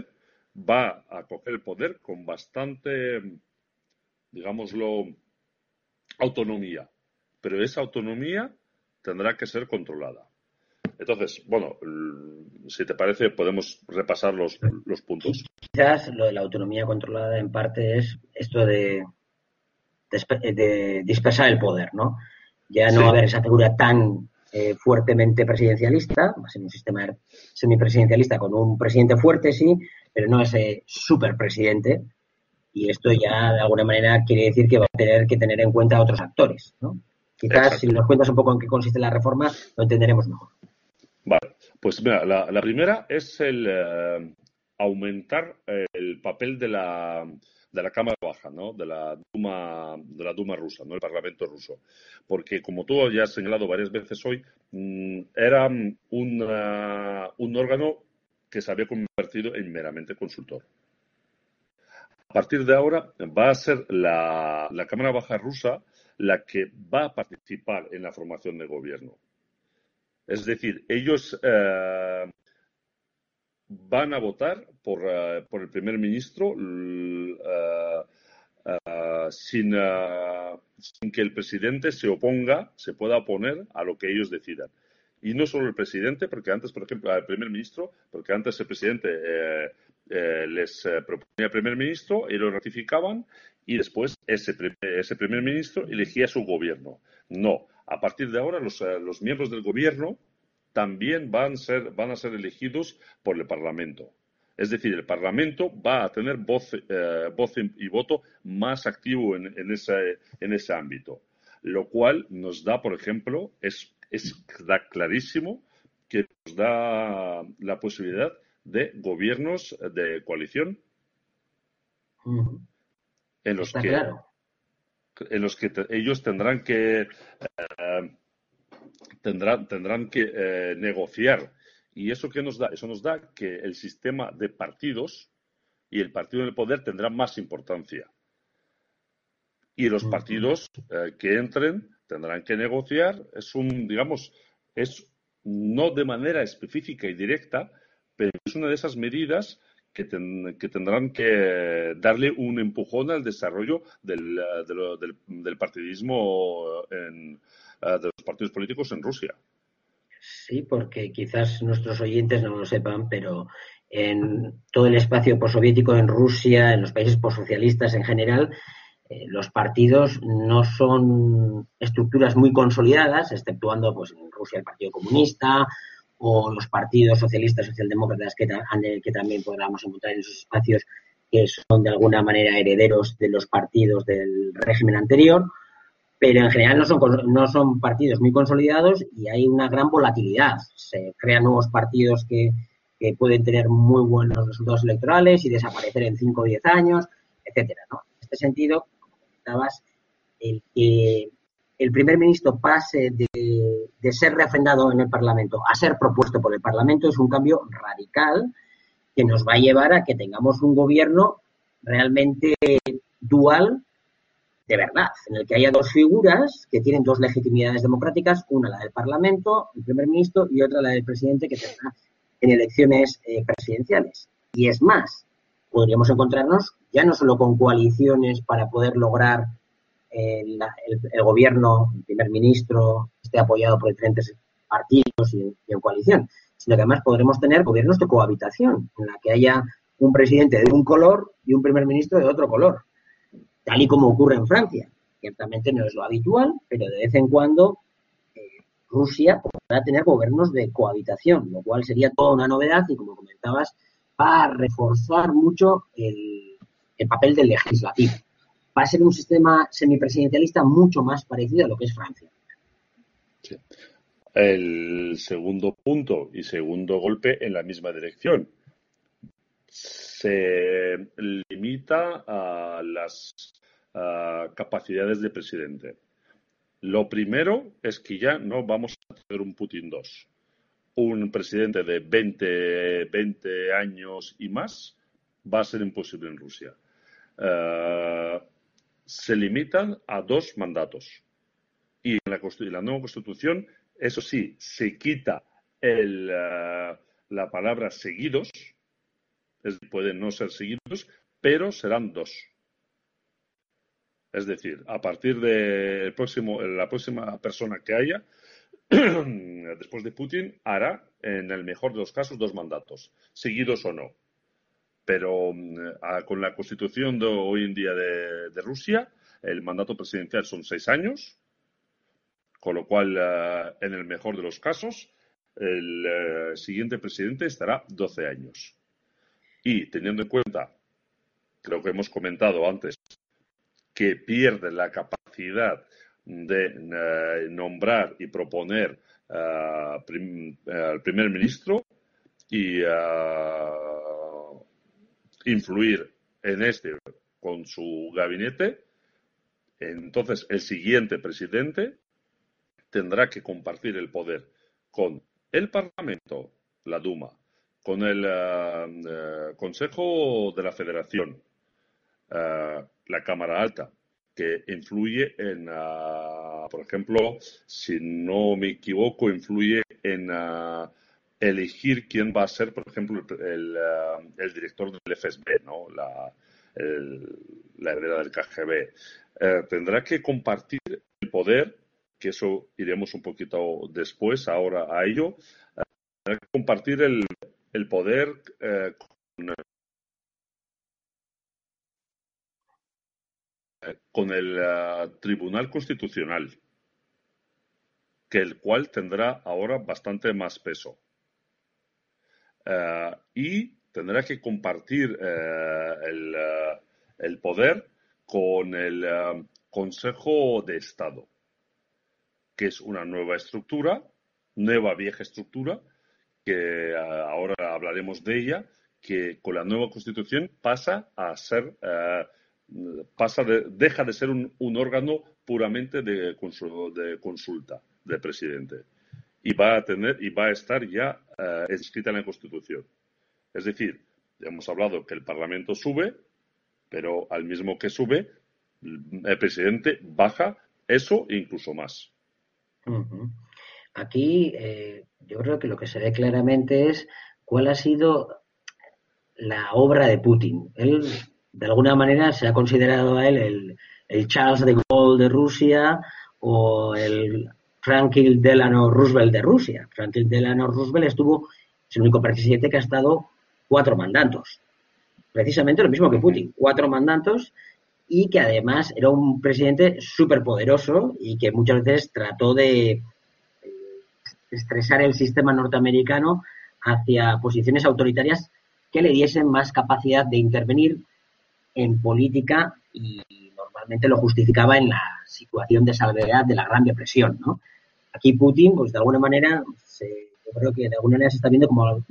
el poder con bastante, digámoslo, autonomía. Pero esa autonomía tendrá que ser controlada. Entonces, bueno, si te parece, podemos repasar los puntos. Quizás lo de la autonomía controlada en parte es esto de dispersar el poder, ¿no? Ya no Sí. haber esa figura tan fuertemente presidencialista, va a ser un sistema semipresidencialista con un presidente fuerte, sí, pero no ese superpresidente. Y esto ya de alguna manera quiere decir que va a tener que tener en cuenta a otros actores, ¿no? Quizás Exacto. si nos cuentas un poco en qué consiste la reforma, lo entenderemos mejor. Vale, pues mira, la primera es el aumentar el papel de la Cámara Baja, ¿no? De la Duma rusa, ¿no? El Parlamento ruso. Porque, como tú ya has señalado varias veces hoy, era un órgano que se había convertido en meramente consultor. A partir de ahora va a ser la Cámara Baja rusa la que va a participar en la formación de gobierno. Es decir, ellos van a votar por el primer ministro sin que el presidente se pueda oponer a lo que ellos decidan. Y no solo el presidente, porque antes, por ejemplo, el primer ministro, porque antes el presidente les proponía al primer ministro y lo ratificaban, y después ese primer ministro elegía su gobierno. No, a partir de ahora los miembros del gobierno también van a ser elegidos por el Parlamento. Es decir, el Parlamento va a tener voz y voto más activo en ese ámbito. Lo cual nos da, por ejemplo, da clarísimo que nos da la posibilidad de gobiernos de coalición en los Está que, claro. ellos tendrán que negociar. ¿Y eso qué nos da? Eso nos da que el sistema de partidos y el partido en el poder tendrá más importancia. Y los partidos que entren tendrán que negociar. Es no de manera específica y directa, pero es una de esas medidas que tendrán que darle un empujón al desarrollo del partidismo de los partidos políticos en Rusia. Sí, porque quizás nuestros oyentes no lo sepan, pero en todo el espacio postsoviético, en Rusia, en los países postsocialistas en general, los partidos no son estructuras muy consolidadas, exceptuando pues, en Rusia el Partido Comunista o los partidos socialistas, socialdemócratas que también podamos encontrar en esos espacios que son de alguna manera herederos de los partidos del régimen anterior, pero en general no son partidos muy consolidados y hay una gran volatilidad. Se crean nuevos partidos que pueden tener muy buenos resultados electorales y desaparecer en 5 o 10 años, etcétera, ¿no? En este sentido, como comentabas, el que el primer ministro pase de ser refrendado en el Parlamento a ser propuesto por el Parlamento es un cambio radical que nos va a llevar a que tengamos un gobierno realmente dual de verdad, en el que haya dos figuras que tienen dos legitimidades democráticas, una la del Parlamento, el primer ministro, y otra la del presidente que tendrá en elecciones presidenciales. Y es más, podríamos encontrarnos ya no solo con coaliciones para poder lograr el gobierno, el primer ministro, esté apoyado por diferentes partidos y en coalición, sino que además podremos tener gobiernos de cohabitación, en la que haya un presidente de un color y un primer ministro de otro color, tal y como ocurre en Francia. Ciertamente no es lo habitual, pero de vez en cuando Rusia podrá tener gobiernos de cohabitación, lo cual sería toda una novedad y, como comentabas, va a reforzar mucho el papel del legislativo. Va a ser un sistema semipresidencialista mucho más parecido a lo que es Francia. Sí. El segundo punto y segundo golpe en la misma dirección. Se limita a las capacidades de presidente. Lo primero es que ya no vamos a tener un Putin 2. Un presidente de 20 años y más va a ser imposible en Rusia. Se limitan a 2 mandatos. Y en la nueva Constitución, eso sí, se quita la palabra seguidos, pueden no ser seguidos, pero serán 2. Es decir, a partir de la próxima persona que haya, después de Putin, hará, en el mejor de los casos, 2 mandatos, seguidos o no. Pero con la Constitución de hoy en día de Rusia, el mandato presidencial son 6 años, con lo cual, en el mejor de los casos, el siguiente presidente estará 12 años. Y teniendo en cuenta, creo que hemos comentado antes, que pierde la capacidad de nombrar y proponer al primer ministro y influir en este con su gabinete, entonces el siguiente presidente tendrá que compartir el poder con el Parlamento, la Duma, con el Consejo de la Federación, la Cámara Alta, que influye en, por ejemplo, si no me equivoco, influye en elegir quién va a ser, por ejemplo, el director del FSB, ¿no? La heredera del KGB. Tendrá que compartir el poder, que eso iremos un poquito después, ahora a ello, tendrá que compartir el poder con el Tribunal Constitucional, que el cual tendrá ahora bastante más peso. Y tendrá que compartir el poder con el Consejo de Estado, que es una nueva estructura, vieja estructura, que ahora hablaremos de ella, que con la nueva Constitución pasa a ser, deja de ser un órgano puramente de consulta del presidente y va a estar ya escrita en la Constitución. Es decir, hemos hablado que el Parlamento sube, pero al mismo que sube, el presidente baja eso e incluso más. Uh-huh. Aquí yo creo que lo que se ve claramente es cuál ha sido la obra de Putin. Él, de alguna manera, se ha considerado a él el Charles de Gaulle de Rusia o el Franklin Delano Roosevelt de Rusia. Franklin Delano Roosevelt es el único presidente que ha estado 4 mandatos. Precisamente lo mismo que Putin, 4 mandatos, y que además era un presidente súper poderoso y que muchas veces trató de estresar el sistema norteamericano hacia posiciones autoritarias que le diesen más capacidad de intervenir en política y normalmente lo justificaba en la situación de salvedad de la Gran Depresión, ¿no? Aquí Putin, pues de alguna manera, yo creo que de alguna manera se está viendo como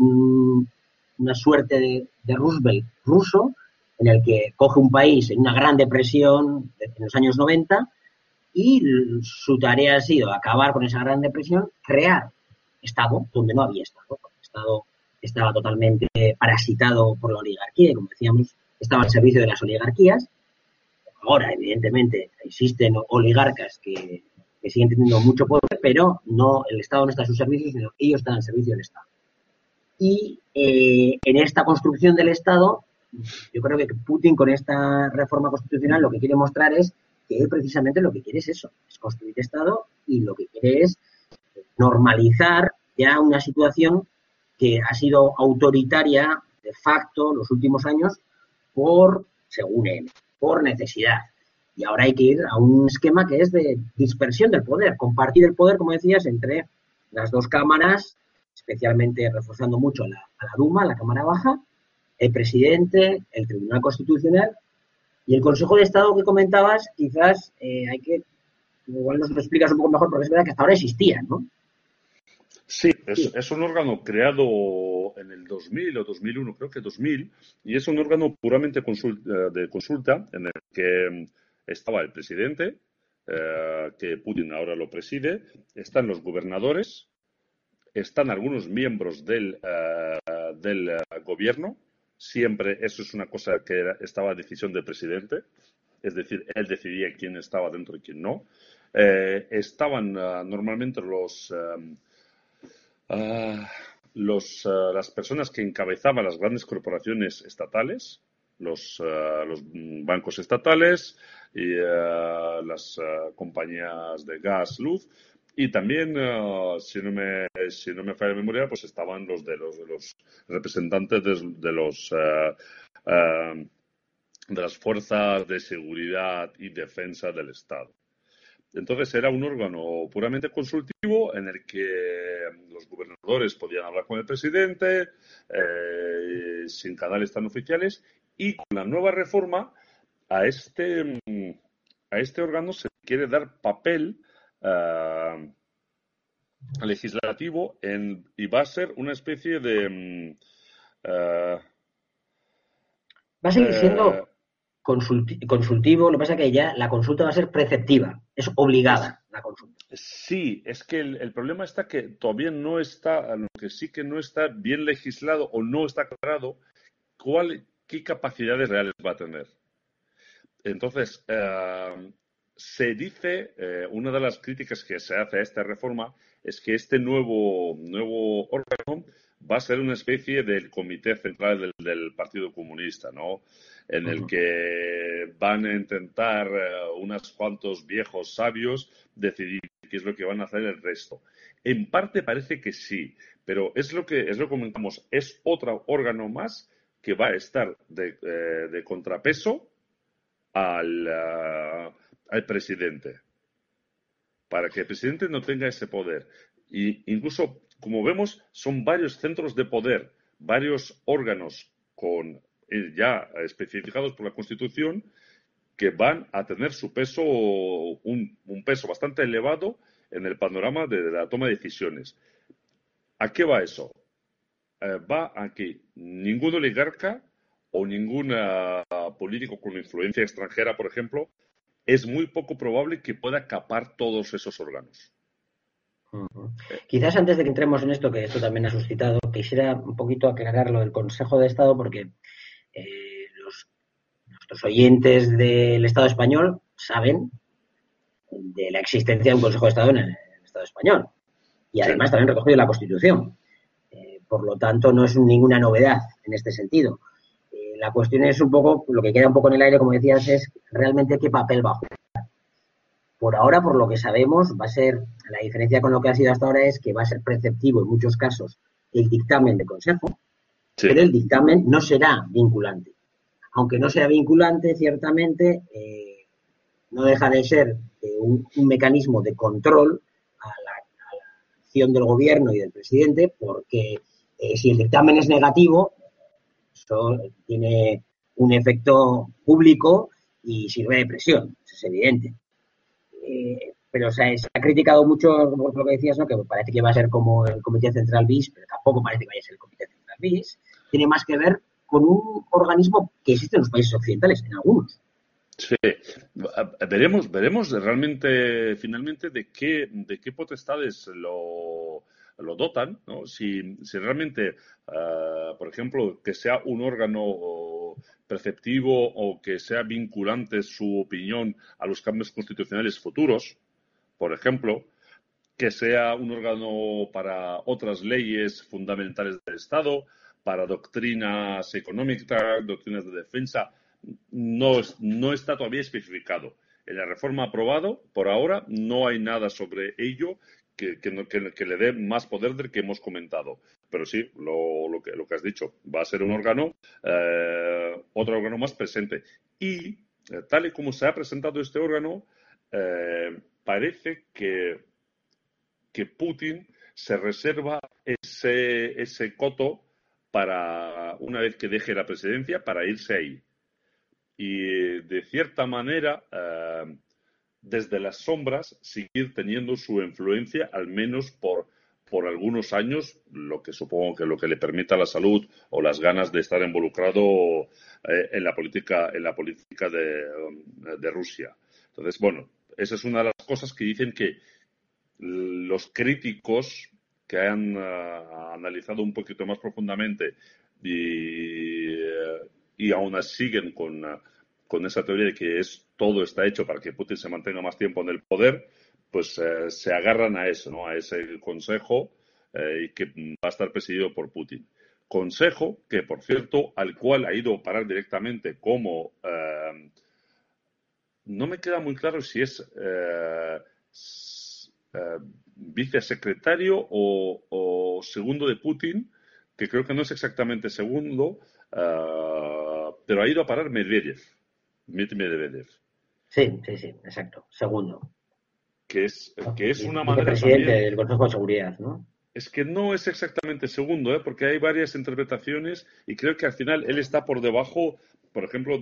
una suerte de Roosevelt ruso, en el que coge un país en una Gran Depresión en los años 90 y su tarea ha sido acabar con esa Gran Depresión, crear Estado donde no había Estado. El Estado estaba totalmente parasitado por la oligarquía y, como decíamos, estaba al servicio de las oligarquías. Ahora, evidentemente, existen oligarcas que siguen teniendo mucho poder, pero no, el Estado no está a su servicio, sino ellos están al servicio del Estado. Y en esta construcción del Estado, yo creo que Putin, con esta reforma constitucional, lo que quiere mostrar es que él precisamente lo que quiere es eso, es construir Estado, y lo que quiere es normalizar ya una situación que ha sido autoritaria de facto los últimos años según él, por necesidad. Y ahora hay que ir a un esquema que es de dispersión del poder, compartir el poder, como decías, entre las 2 cámaras, especialmente reforzando mucho a la Duma, la Cámara Baja, el presidente, el Tribunal Constitucional y el Consejo de Estado que comentabas. Quizás igual nos lo explicas un poco mejor, porque es verdad que hasta ahora existía, ¿no? Sí, Sí. es un órgano creado en el 2000 o 2001, creo que 2000, y es un órgano puramente de consulta en el que estaba el presidente, que Putin ahora lo preside, están los gobernadores, están algunos miembros del gobierno. Siempre eso es una cosa que estaba a decisión del presidente, es decir, él decidía quién estaba dentro y quién no. Estaban normalmente Ah, las personas que encabezaban las grandes corporaciones estatales, los bancos estatales y las compañías de gas, luz, y también, si no me falla la memoria, pues estaban los representantes de las fuerzas de seguridad y defensa del Estado. Entonces era un órgano puramente consultivo en el que los gobernadores podían hablar con el presidente, sin canales tan oficiales, y con la nueva reforma a a este órgano se quiere dar papel legislativo y va a ser una especie de Va a seguir siendo eh, consultivo, lo que pasa es que ya la consulta va a ser preceptiva, es es, obligada la consulta. Sí, es que el problema está que todavía no está, lo que sí que no está bien legislado o no está aclarado qué capacidades reales va a tener. Entonces, se dice, una de las críticas que se hace a esta reforma es que este nuevo órgano va a ser una especie del comité central del Partido Comunista, ¿no? En el Ujú. que van a intentar unos cuantos viejos sabios decidir qué es lo que van a hacer el resto. En parte parece que sí, pero es lo que comentamos, es otro órgano más que va a estar de contrapeso al presidente, para que el presidente no tenga ese poder. Y incluso, como vemos, son varios centros de poder, varios órganos ya especificados por la Constitución que van a tener su peso, un peso bastante elevado en el panorama de la toma de decisiones. ¿A qué va eso? Va a que ningún oligarca o ningún político con influencia extranjera, por ejemplo, es muy poco probable que pueda capar todos esos órganos. Ujú. Quizás antes de que entremos en esto, que esto también ha suscitado, quisiera un poquito aclarar lo del Consejo de Estado, porque nuestros oyentes del Estado español saben de la existencia de un Consejo de Estado en el Estado español y Sí, además también recogido en la Constitución. Por lo tanto, no es ninguna novedad en este sentido. La cuestión es un poco, lo que queda un poco en el aire, como decías, es realmente qué papel va a jugar. Por ahora, por lo que sabemos, va a ser, la diferencia con lo que ha sido hasta ahora es que va a ser preceptivo en muchos casos el dictamen del Consejo, sí, pero el dictamen no será vinculante. Aunque no sea vinculante, ciertamente no deja de ser un mecanismo de control a la acción del gobierno y del presidente, porque si el dictamen es negativo, eso tiene un efecto público y sirve de presión, eso es evidente. Pero o sea, se ha criticado mucho por lo que decías, ¿no? Que parece que va a ser como el Comité Central BIS, pero tampoco parece que vaya a ser el Comité Central BIS. Tiene más que ver con un organismo que existe en los países occidentales, en algunos. sí. Veremos realmente, finalmente, de qué potestades lo dotan, ¿no? Si realmente, por ejemplo, que sea un órgano preceptivo o que sea vinculante su opinión a los cambios constitucionales futuros, por ejemplo, que sea un órgano para otras leyes fundamentales del Estado, para doctrinas económicas, doctrinas de defensa, no está todavía especificado. En la reforma aprobado, por ahora, no hay nada sobre ello que le dé más poder del que hemos comentado. Pero sí, lo que has dicho, va a ser un órgano, otro órgano más presente. Y, tal y como se ha presentado este órgano, parece que Putin se reserva ese coto para, una vez que deje la presidencia, para irse ahí. Y de cierta manera, desde las sombras, seguir teniendo su influencia, al menos por algunos años, lo que supongo que lo que le permita la salud o las ganas de estar involucrado en la política de Rusia. Entonces, bueno, esa es una de las cosas que dicen que los críticos que han analizado un poquito más profundamente y aún así siguen con esa teoría de que todo está hecho para que Putin se mantenga más tiempo en el poder, pues se agarran a eso, ¿no? A ese consejo y que va a estar presidido por Putin. Consejo que, por cierto, al cual ha ido a parar directamente como no me queda muy claro si es vicesecretario o segundo de Putin, que creo que no es exactamente segundo, pero ha ido a parar Dmitry Medvedev. Sí, sí, sí, exacto. Segundo. Que es una manera Vicepresidente también. del Consejo de Seguridad, ¿no? Es que no es exactamente segundo, porque hay varias interpretaciones y creo que al final él está por debajo, por ejemplo,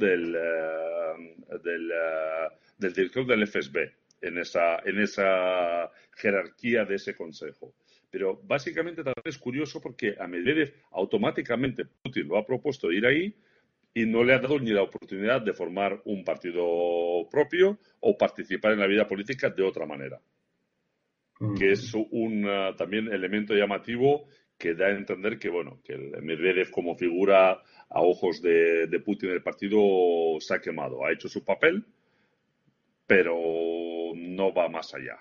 del director del FSB en esa jerarquía de ese consejo. Pero básicamente también es curioso porque a Medvedev automáticamente Putin lo ha propuesto ir ahí y no le ha dado ni la oportunidad de formar un partido propio o participar en la vida política de otra manera, que es un también elemento llamativo que da a entender que, bueno, que el Medvedev como figura a ojos de Putin del partido se ha quemado. Ha hecho su papel, pero no va más allá.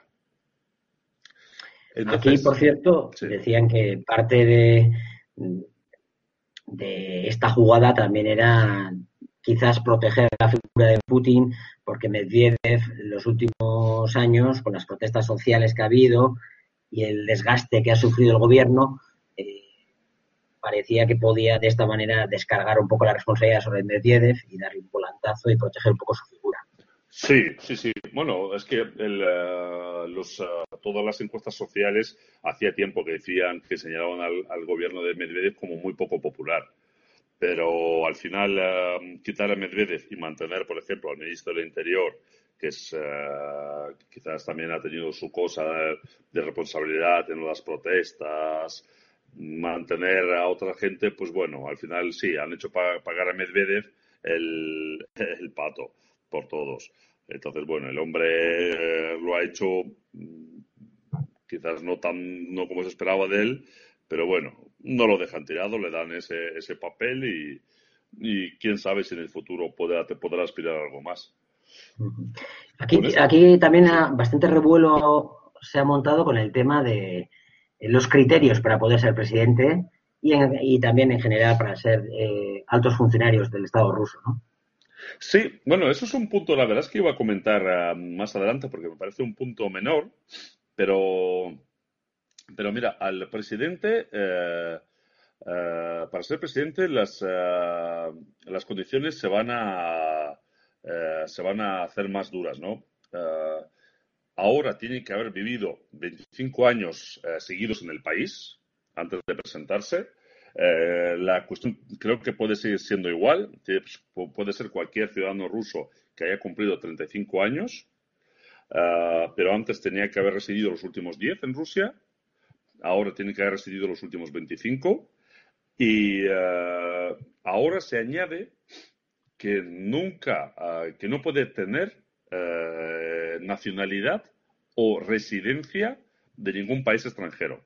Aquí, por Entonces, cierto, sí. decían que parte de esta jugada también era quizás proteger la figura de Putin, porque Medvedev en los últimos años, con las protestas sociales que ha habido y el desgaste que ha sufrido el gobierno, parecía que podía de esta manera descargar un poco la responsabilidad sobre Medvedev y darle un volantazo y proteger un poco su figura. Sí, sí, sí. Bueno, es que todas las encuestas sociales hacía tiempo que decían que señalaban al gobierno de Medvedev como muy poco popular. Pero al final quitar a Medvedev y mantener, por ejemplo, al ministro del Interior, que quizás también ha tenido su cosa de responsabilidad en las protestas, mantener a otra gente, pues bueno, al final sí, han hecho pagar a Medvedev el pato por todos. Entonces, bueno, el hombre lo ha hecho quizás no como se esperaba de él, pero bueno, no lo dejan tirado, le dan ese papel y quién sabe si en el futuro podrá aspirar a algo más. Aquí también Sí. bastante revuelo se ha montado con el tema de los criterios para poder ser presidente y también en general para ser altos funcionarios del Estado ruso, ¿no? Sí, bueno, eso es un punto, la verdad es que iba a comentar más adelante porque me parece un punto menor, pero, pero mira, al presidente, para ser presidente, las condiciones se van a hacer más duras, ¿no? Eh, Ahora tiene que haber vivido 25 años seguidos en el país antes de presentarse. La cuestión creo que puede seguir siendo igual. Puede ser cualquier ciudadano ruso que haya cumplido 35 años, pero antes tenía que haber residido los últimos 10 en Rusia. Ahora tiene que haber residido los últimos 25. Y ahora se añade que que no puede tener nacionalidad o residencia de ningún país extranjero.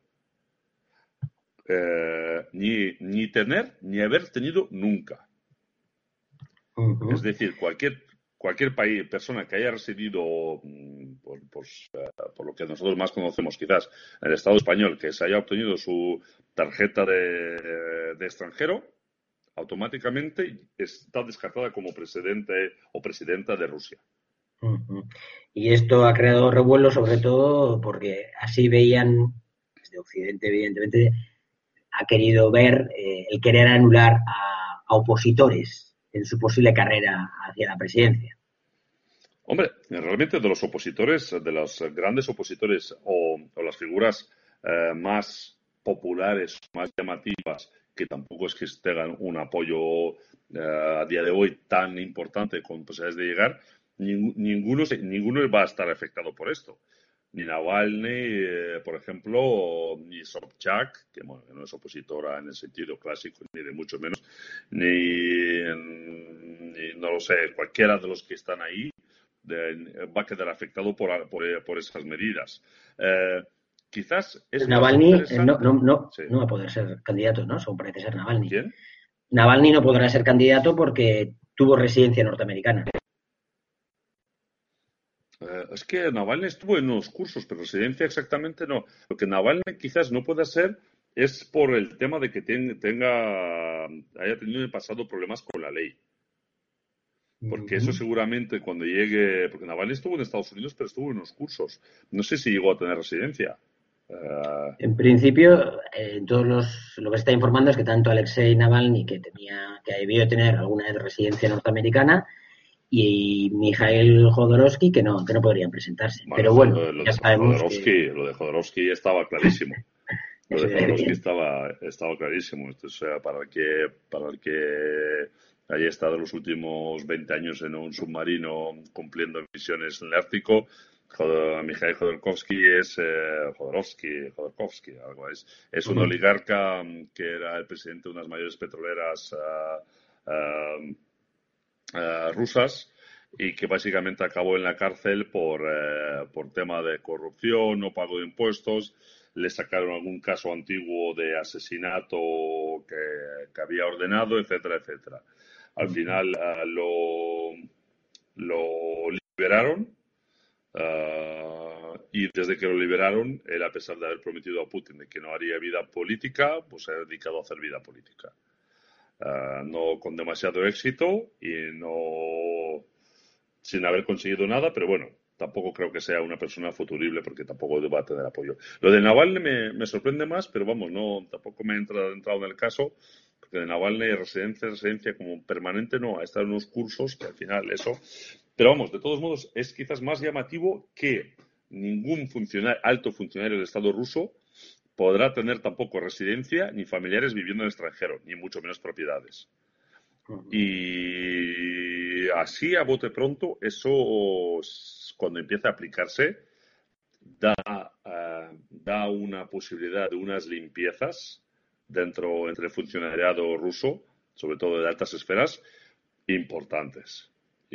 Ni tener ni haber tenido nunca. Es decir, cualquier país, persona que haya residido por lo que nosotros más conocemos, quizás en el Estado español, que se haya obtenido su tarjeta de extranjero, automáticamente está descartada como presidente o presidenta de Rusia. Y esto ha creado revuelo sobre todo porque así veían, desde Occidente evidentemente, ha querido ver el querer anular a opositores en su posible carrera hacia la presidencia. Hombre, realmente de los opositores, de los grandes opositores o las figuras más populares, más llamativas, que tampoco es que tengan un apoyo a día de hoy tan importante con posibilidades de llegar, ninguno va a estar afectado por esto. ni Navalny, por ejemplo, ni Sobchak, que, bueno, que no es opositora en el sentido clásico, ni de mucho menos, ni no lo sé, cualquiera de los que están ahí va a quedar afectado por esas medidas. Quizás es más Navalny interesante. Sí. no va a poder ser candidato, ¿no? Según parece ser Navalny. ¿Quién? Navalny no podrá ser candidato porque tuvo residencia norteamericana. Es que Navalny estuvo en unos cursos, pero residencia exactamente no. Lo que Navalny quizás no pueda ser es por el tema de que haya tenido en el pasado problemas con la ley. Porque eso seguramente cuando llegue... Porque Navalny estuvo en Estados Unidos, pero estuvo en unos cursos. No sé si llegó a tener residencia. En principio, lo que se está informando es que tanto Alexei Navalny, que debió tener alguna residencia norteamericana, y Mikhail Jodorowsky, que no podrían presentarse. Bueno, pero bueno, ya sabemos lo de Jodorowsky estaba clarísimo. Lo de Jodorowsky estaba clarísimo. Esto, o sea, para el que haya estado los últimos 20 años en un submarino cumpliendo misiones en el Ártico, Mikhail Jodorowsky, algo es un oligarca que era el presidente de unas mayores petroleras rusas y que básicamente acabó en la cárcel por tema de corrupción, no pago de impuestos. Le sacaron algún caso antiguo de asesinato que había ordenado, etcétera, etcétera. Al final lo liberaron y desde que lo liberaron, él, a pesar de haber prometido a Putin de que no haría vida política, pues se ha dedicado a hacer vida política. No con demasiado éxito y no sin haber conseguido nada, pero bueno, tampoco creo que sea una persona futurible porque tampoco va a tener apoyo. Lo de Navalny me sorprende más, pero vamos, tampoco me he entrado en el caso, porque de Navalny residencia como permanente no, ha estado en unos cursos que al final eso... Pero vamos, de todos modos, es quizás más llamativo que ningún alto funcionario del Estado ruso podrá tener tampoco residencia ni familiares viviendo en el extranjero, ni mucho menos propiedades. Y así, a bote pronto, eso, cuando empieza a aplicarse, da una posibilidad de unas limpiezas entre el funcionariado ruso, sobre todo de altas esferas, importantes.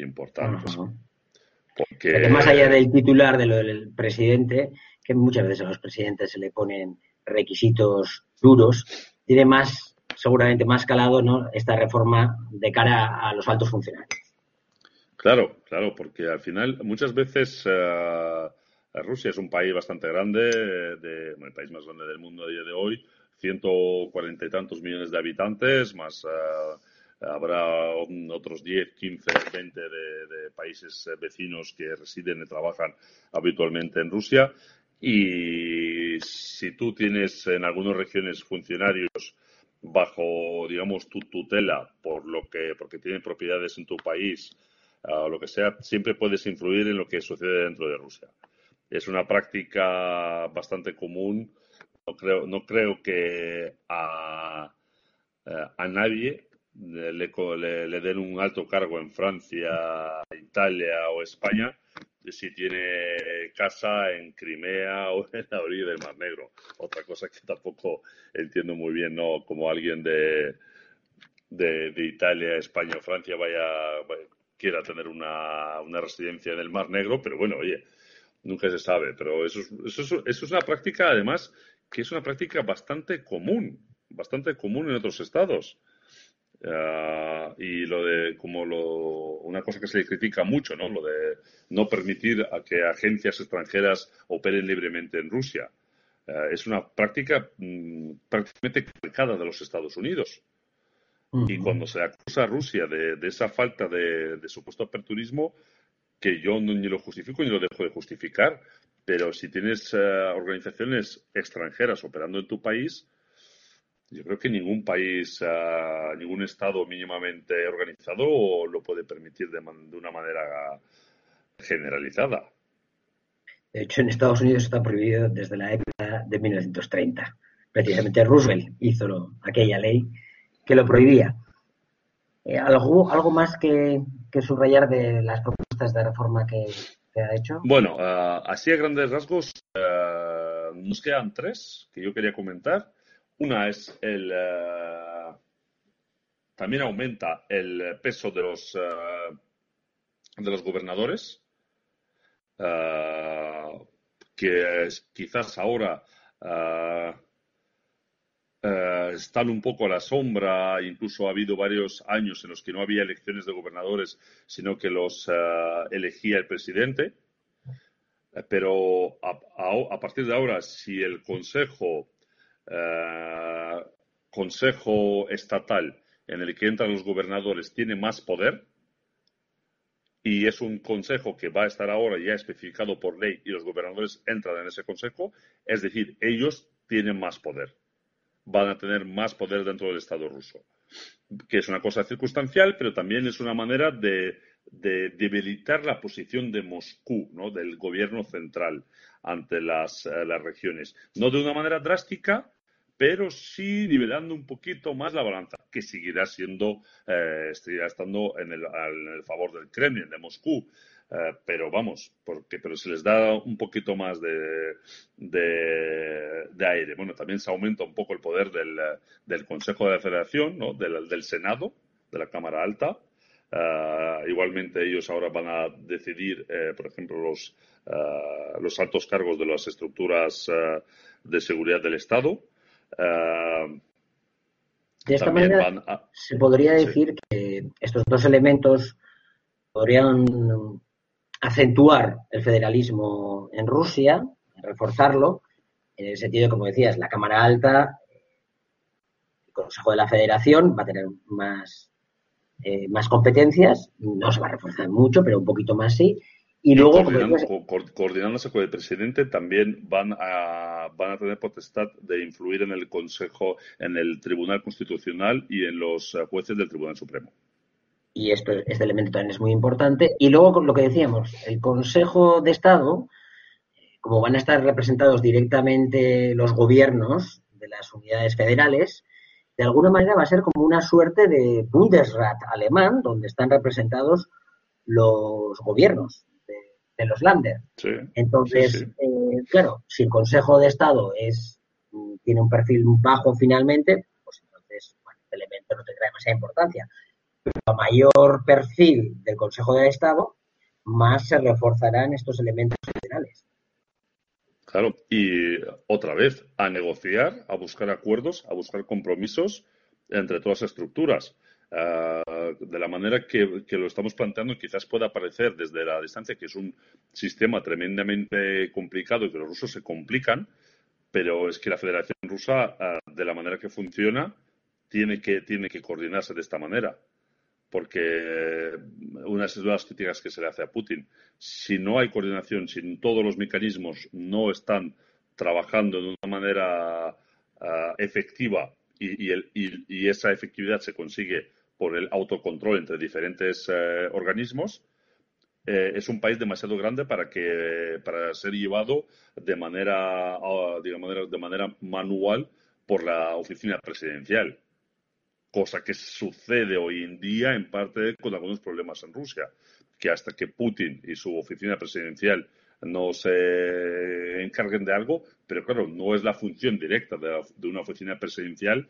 Porque... O sea, que más allá del titular de lo del presidente, que muchas veces a los presidentes se le ponen requisitos duros, tiene seguramente más calado, ¿no?, esta reforma de cara a los altos funcionarios. Claro, porque al final muchas veces Rusia es un país bastante grande, el país más grande del mundo a día de hoy, 140 y tantos millones de habitantes, más habrá otros 10, 15, 20 de países vecinos que residen y trabajan habitualmente en Rusia. Y si tú tienes en algunas regiones funcionarios bajo, digamos, tu tutela porque tienen propiedades en tu país o lo que sea, siempre puedes influir en lo que sucede dentro de Rusia. Es una práctica bastante común. No creo que a nadie le den un alto cargo en Francia, Italia o España si tiene casa en Crimea o en la orilla del Mar Negro. Otra cosa que tampoco entiendo muy bien, ¿no? Como alguien de Italia, España o Francia quiera tener una residencia en el Mar Negro, pero bueno, oye, nunca se sabe. Pero eso es una práctica, además, que es una práctica bastante común en otros estados. Y una cosa que se le critica mucho, ¿no? Lo de no permitir a que agencias extranjeras operen libremente en Rusia. Es una práctica prácticamente calcada de los Estados Unidos. Y cuando se acusa a Rusia de esa falta de supuesto aperturismo, que yo ni lo justifico ni lo dejo de justificar, pero si tienes organizaciones extranjeras operando en tu país, yo creo que ningún país, ningún estado mínimamente organizado lo puede permitir de una manera generalizada. De hecho, en Estados Unidos está prohibido desde la época de 1930. Precisamente Roosevelt hizo aquella ley que lo prohibía. ¿Algo más que subrayar de las propuestas de reforma que que ha hecho. Bueno, así a grandes rasgos, nos quedan tres que yo quería comentar. Una es también aumenta el peso de los gobernadores, que quizás ahora están un poco a la sombra. Incluso ha habido varios años en los que no había elecciones de gobernadores, sino que los elegía el presidente. Pero a partir de ahora, si el eh, consejo estatal en el que entran los gobernadores tiene más poder, y es un consejo que va a estar ahora ya especificado por ley y los gobernadores entran en ese consejo, es decir, ellos tienen más poder, van a tener más poder dentro del Estado ruso, que es una cosa circunstancial, pero también es una manera de debilitar la posición de Moscú, ¿no?, del gobierno central ante las regiones. No de una manera drástica, pero sí nivelando un poquito más la balanza, que seguirá estando en el favor del Kremlin, de Moscú. Pero vamos, pero se les da un poquito más de aire. Bueno, también se aumenta un poco el poder del Consejo de la Federación, ¿no?, del Senado, de la Cámara Alta. Igualmente ellos ahora van a decidir, por ejemplo, los altos cargos de las estructuras de seguridad del Estado. De esta También manera, van a... se podría Sí. decir que estos dos elementos podrían acentuar el federalismo en Rusia, reforzarlo, en el sentido, como decías, la Cámara Alta, el Consejo de la Federación va a tener más competencias, no se va a reforzar mucho, pero un poquito más sí. Y Y luego, como decías, coordinándose con el presidente, también van a tener potestad de influir en el Consejo, en el Tribunal Constitucional y en los jueces del Tribunal Supremo. y este elemento también es muy importante. Y luego, con lo que decíamos, el Consejo de Estado, como van a estar representados directamente los gobiernos de las unidades federales, de alguna manera va a ser como una suerte de Bundesrat alemán, donde están representados los gobiernos de los Länder. Sí, sí, sí. Entonces, claro, si el Consejo de Estado tiene un perfil bajo finalmente, pues entonces, bueno, este elemento no tendrá demasiada importancia. Pero a mayor perfil del Consejo de Estado, más se reforzarán estos elementos federales. Claro, y otra vez, a negociar, a buscar acuerdos, a buscar compromisos entre todas las estructuras. De la manera que lo estamos planteando, quizás pueda parecer desde la distancia que es un sistema tremendamente complicado y que los rusos se complican, pero es que la Federación Rusa, de la manera que funciona, tiene que coordinarse de esta manera. Porque una de las críticas que se le hace a Putin, si no hay coordinación, si todos los mecanismos no están trabajando de una manera efectiva y esa efectividad se consigue por el autocontrol entre diferentes organismos, es un país demasiado grande para ser llevado de manera manual por la oficina presidencial, cosa que sucede hoy en día en parte con algunos problemas en Rusia, que hasta que Putin y su oficina presidencial no se encarguen de algo, pero claro, no es la función directa de una oficina presidencial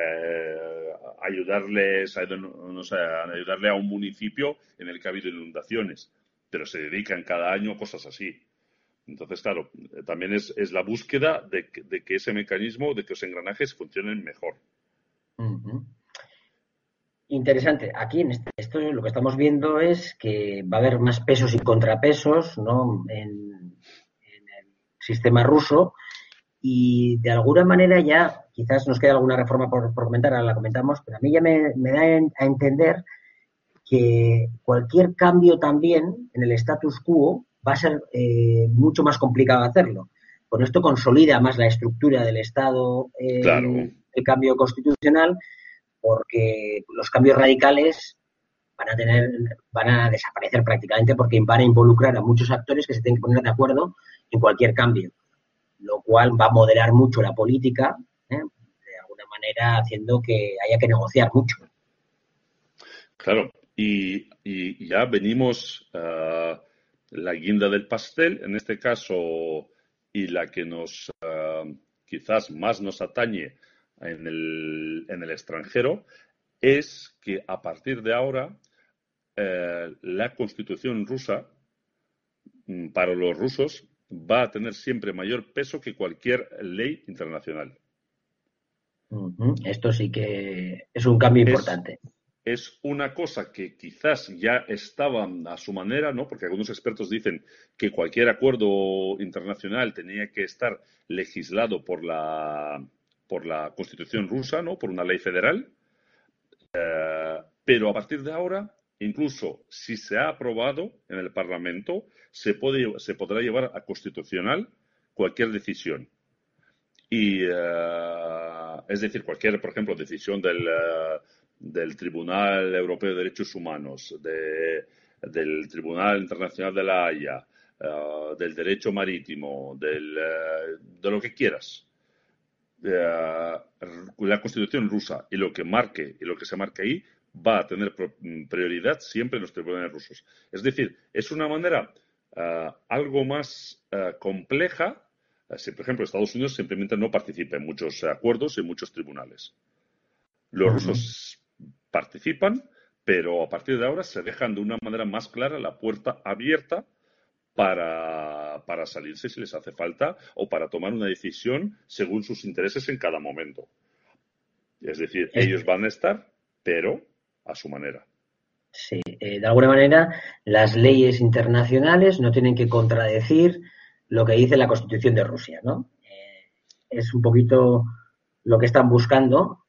ayudarle a un municipio en el que ha habido inundaciones, pero se dedican cada año a cosas así. Entonces, claro, también es la búsqueda de que ese mecanismo, de que los engranajes funcionen mejor. Uh-huh. Interesante. Aquí esto lo que estamos viendo es que va a haber más pesos y contrapesos, ¿no?, en el sistema ruso, y de alguna manera ya quizás nos queda alguna reforma por comentar, ahora la comentamos, pero a mí ya me da a entender que cualquier cambio también en el status quo va a ser mucho más complicado hacerlo. Con esto consolida más la estructura del Estado, Claro. el cambio constitucional, porque los cambios radicales van a desaparecer prácticamente porque van a involucrar a muchos actores que se tienen que poner de acuerdo en cualquier cambio, lo cual va a moderar mucho la política, de alguna manera haciendo que haya que negociar mucho. Claro, y ya venimos la guinda del pastel, en este caso, y la que nos quizás más nos atañe en el extranjero, es que a partir de ahora la Constitución rusa, para los rusos, va a tener siempre mayor peso que cualquier ley internacional. Esto sí que es un cambio importante. Es una cosa que quizás ya estaba a su manera, ¿no? Porque algunos expertos dicen que cualquier acuerdo internacional tenía que estar legislado por la Constitución rusa, ¿no? Por una ley federal. Pero a partir de ahora, incluso si se ha aprobado en el Parlamento, se podrá llevar a constitucional cualquier decisión. Y es decir, cualquier, por ejemplo, decisión del Tribunal Europeo de Derechos Humanos, del Tribunal Internacional de la Haya, del derecho marítimo, de lo que quieras. La Constitución rusa y lo que se marque ahí va a tener prioridad siempre en los tribunales rusos. Es decir, es una manera algo más compleja. Si, por ejemplo, Estados Unidos simplemente no participa en muchos acuerdos y en muchos tribunales. Los rusos participan, pero a partir de ahora se dejan de una manera más clara la puerta abierta para salirse si les hace falta o para tomar una decisión según sus intereses en cada momento. Es decir, ellos van a estar, pero a su manera. Sí, de alguna manera las leyes internacionales no tienen que contradecir lo que dice la Constitución de Rusia, ¿no? Es un poquito lo que están buscando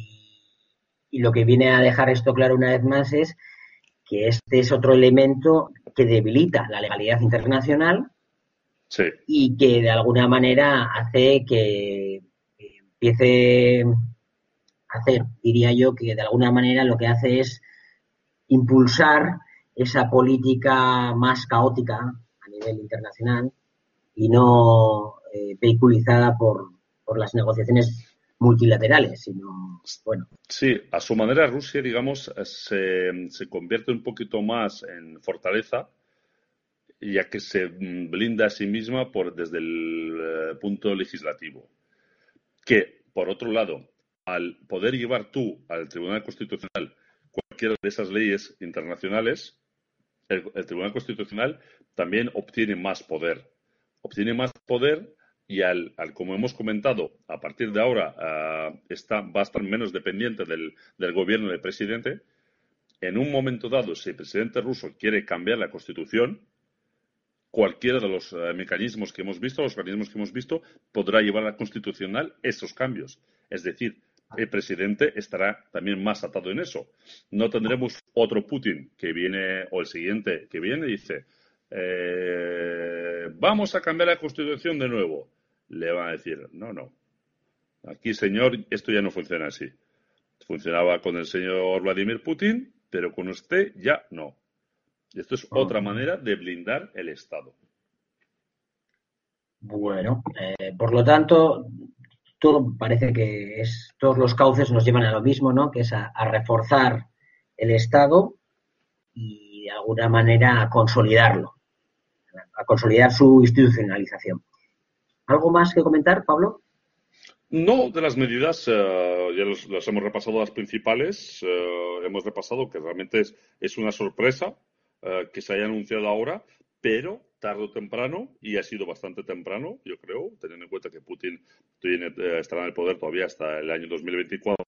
y lo que viene a dejar esto claro una vez más es que este es otro elemento que debilita la legalidad internacional. Sí. Y que de alguna manera hace que empiece a hacer, diría yo, que de alguna manera lo que hace es impulsar esa política más caótica a nivel internacional y no vehiculizada por las negociaciones multilaterales, sino, bueno. Sí, a su manera Rusia, digamos, se convierte un poquito más en fortaleza, ya que se blinda a sí misma desde el punto legislativo. Que, por otro lado, al poder llevar tú al Tribunal Constitucional cualquiera de esas leyes internacionales, el Tribunal Constitucional también obtiene más poder. Obtiene más poder y como hemos comentado, a partir de ahora va a estar menos dependiente del gobierno del presidente. En un momento dado, si el presidente ruso quiere cambiar la Constitución, cualquiera de los mecanismos que hemos visto, podrá llevar a la Constitucional esos cambios. Es decir, el presidente estará también más atado en eso. No tendremos otro Putin que viene, o el siguiente que viene y dice, vamos a cambiar la Constitución de nuevo. Le van a decir, no. Aquí, señor, esto ya no funciona así. Funcionaba con el señor Vladimir Putin, pero con usted ya no. Y esto es otra manera de blindar el Estado. Bueno, por lo tanto, todo parece que todos los cauces nos llevan a lo mismo, ¿no? Que es a reforzar el Estado y de alguna manera a consolidarlo, a consolidar su institucionalización. ¿Algo más que comentar, Pablo? No, de las medidas, ya las hemos repasado las principales. Hemos repasado que realmente es una sorpresa que se haya anunciado ahora, pero tarde o temprano, y ha sido bastante temprano, yo creo, teniendo en cuenta que Putin estará en el poder todavía hasta el año 2024,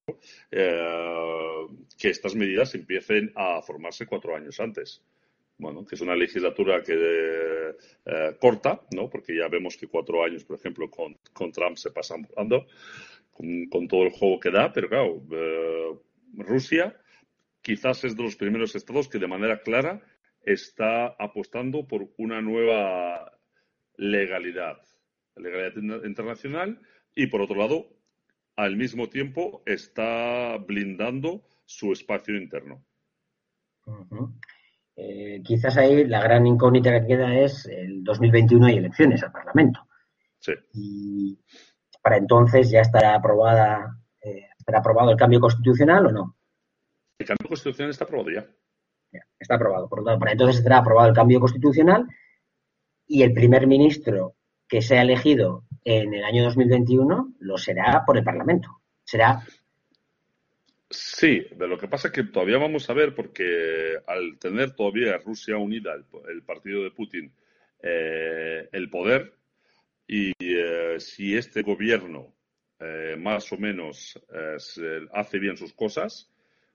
que estas medidas empiecen a formarse 4 años antes. Bueno, que es una legislatura que corta, ¿no? Porque ya vemos que 4 años, por ejemplo, con Trump se pasan volando con todo el juego que da, pero claro, Rusia quizás es de los primeros estados que de manera clara está apostando por una nueva legalidad internacional y, por otro lado, al mismo tiempo está blindando su espacio interno. Quizás ahí la gran incógnita que queda es el 2021 y elecciones al Parlamento. Sí. Y para entonces ya estará aprobado el cambio constitucional o no. El cambio constitucional está aprobado ya. Está aprobado. Por lo tanto, para entonces estará aprobado el cambio constitucional y el primer ministro que sea elegido en el año 2021 lo será por el Parlamento. Será. Sí, pero lo que pasa es que todavía vamos a ver, porque al tener todavía Rusia unida, el partido de Putin, el poder, y si este gobierno más o menos hace bien sus cosas,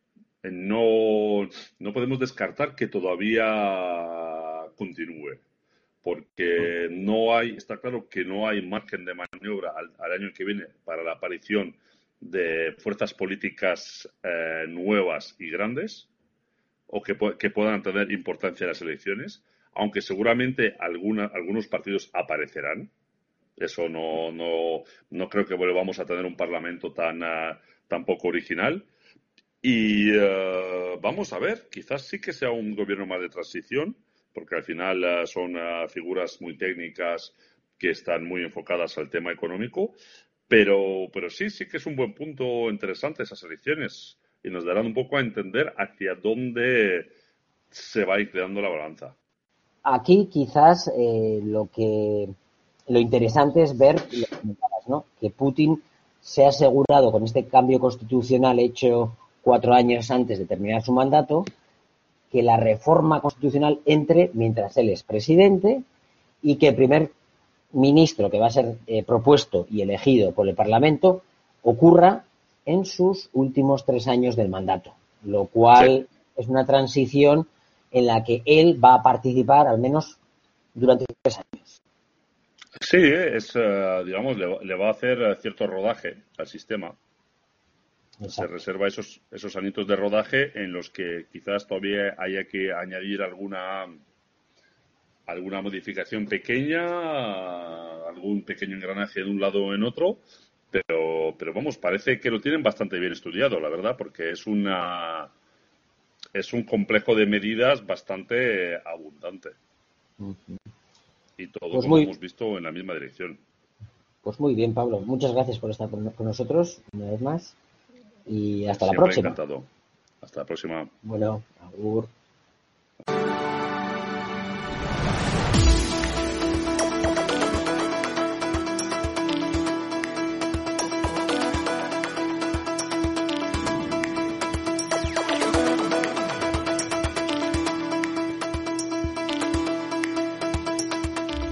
no podemos descartar que todavía continúe, porque está claro que no hay margen de maniobra al año que viene para la aparición de fuerzas políticas nuevas y grandes o que puedan tener importancia en las elecciones, aunque seguramente algunos partidos aparecerán. Eso no creo que volvamos a tener un parlamento tan poco original. Y vamos a ver, quizás sí que sea un gobierno más de transición, porque al final son figuras muy técnicas que están muy enfocadas al tema económico, pero sí que es un buen punto interesante esas elecciones y nos darán un poco a entender hacia dónde se va inclinando la balanza. Aquí quizás lo interesante es ver lo que comentabas, ¿no? Que Putin se ha asegurado con este cambio constitucional hecho 4 años antes de terminar su mandato, que la reforma constitucional entre mientras él es presidente y que el primer ministro que va a ser propuesto y elegido por el Parlamento ocurra en sus últimos 3 años del mandato, lo cual es una transición en la que él va a participar al menos durante 3 años. Sí, digamos, le va a hacer cierto rodaje al sistema. Exacto. Se reserva esos añitos de rodaje en los que quizás todavía haya que añadir alguna modificación pequeña, algún pequeño engranaje de un lado o en otro, pero vamos, parece que lo tienen bastante bien estudiado, la verdad, porque es un complejo de medidas bastante abundante. Uh-huh. Y todo, pues como hemos visto, en la misma dirección. Pues muy bien, Pablo. Muchas gracias por estar con nosotros una vez más y hasta la Siempre próxima. encantado. Hasta la próxima. Bueno, agur.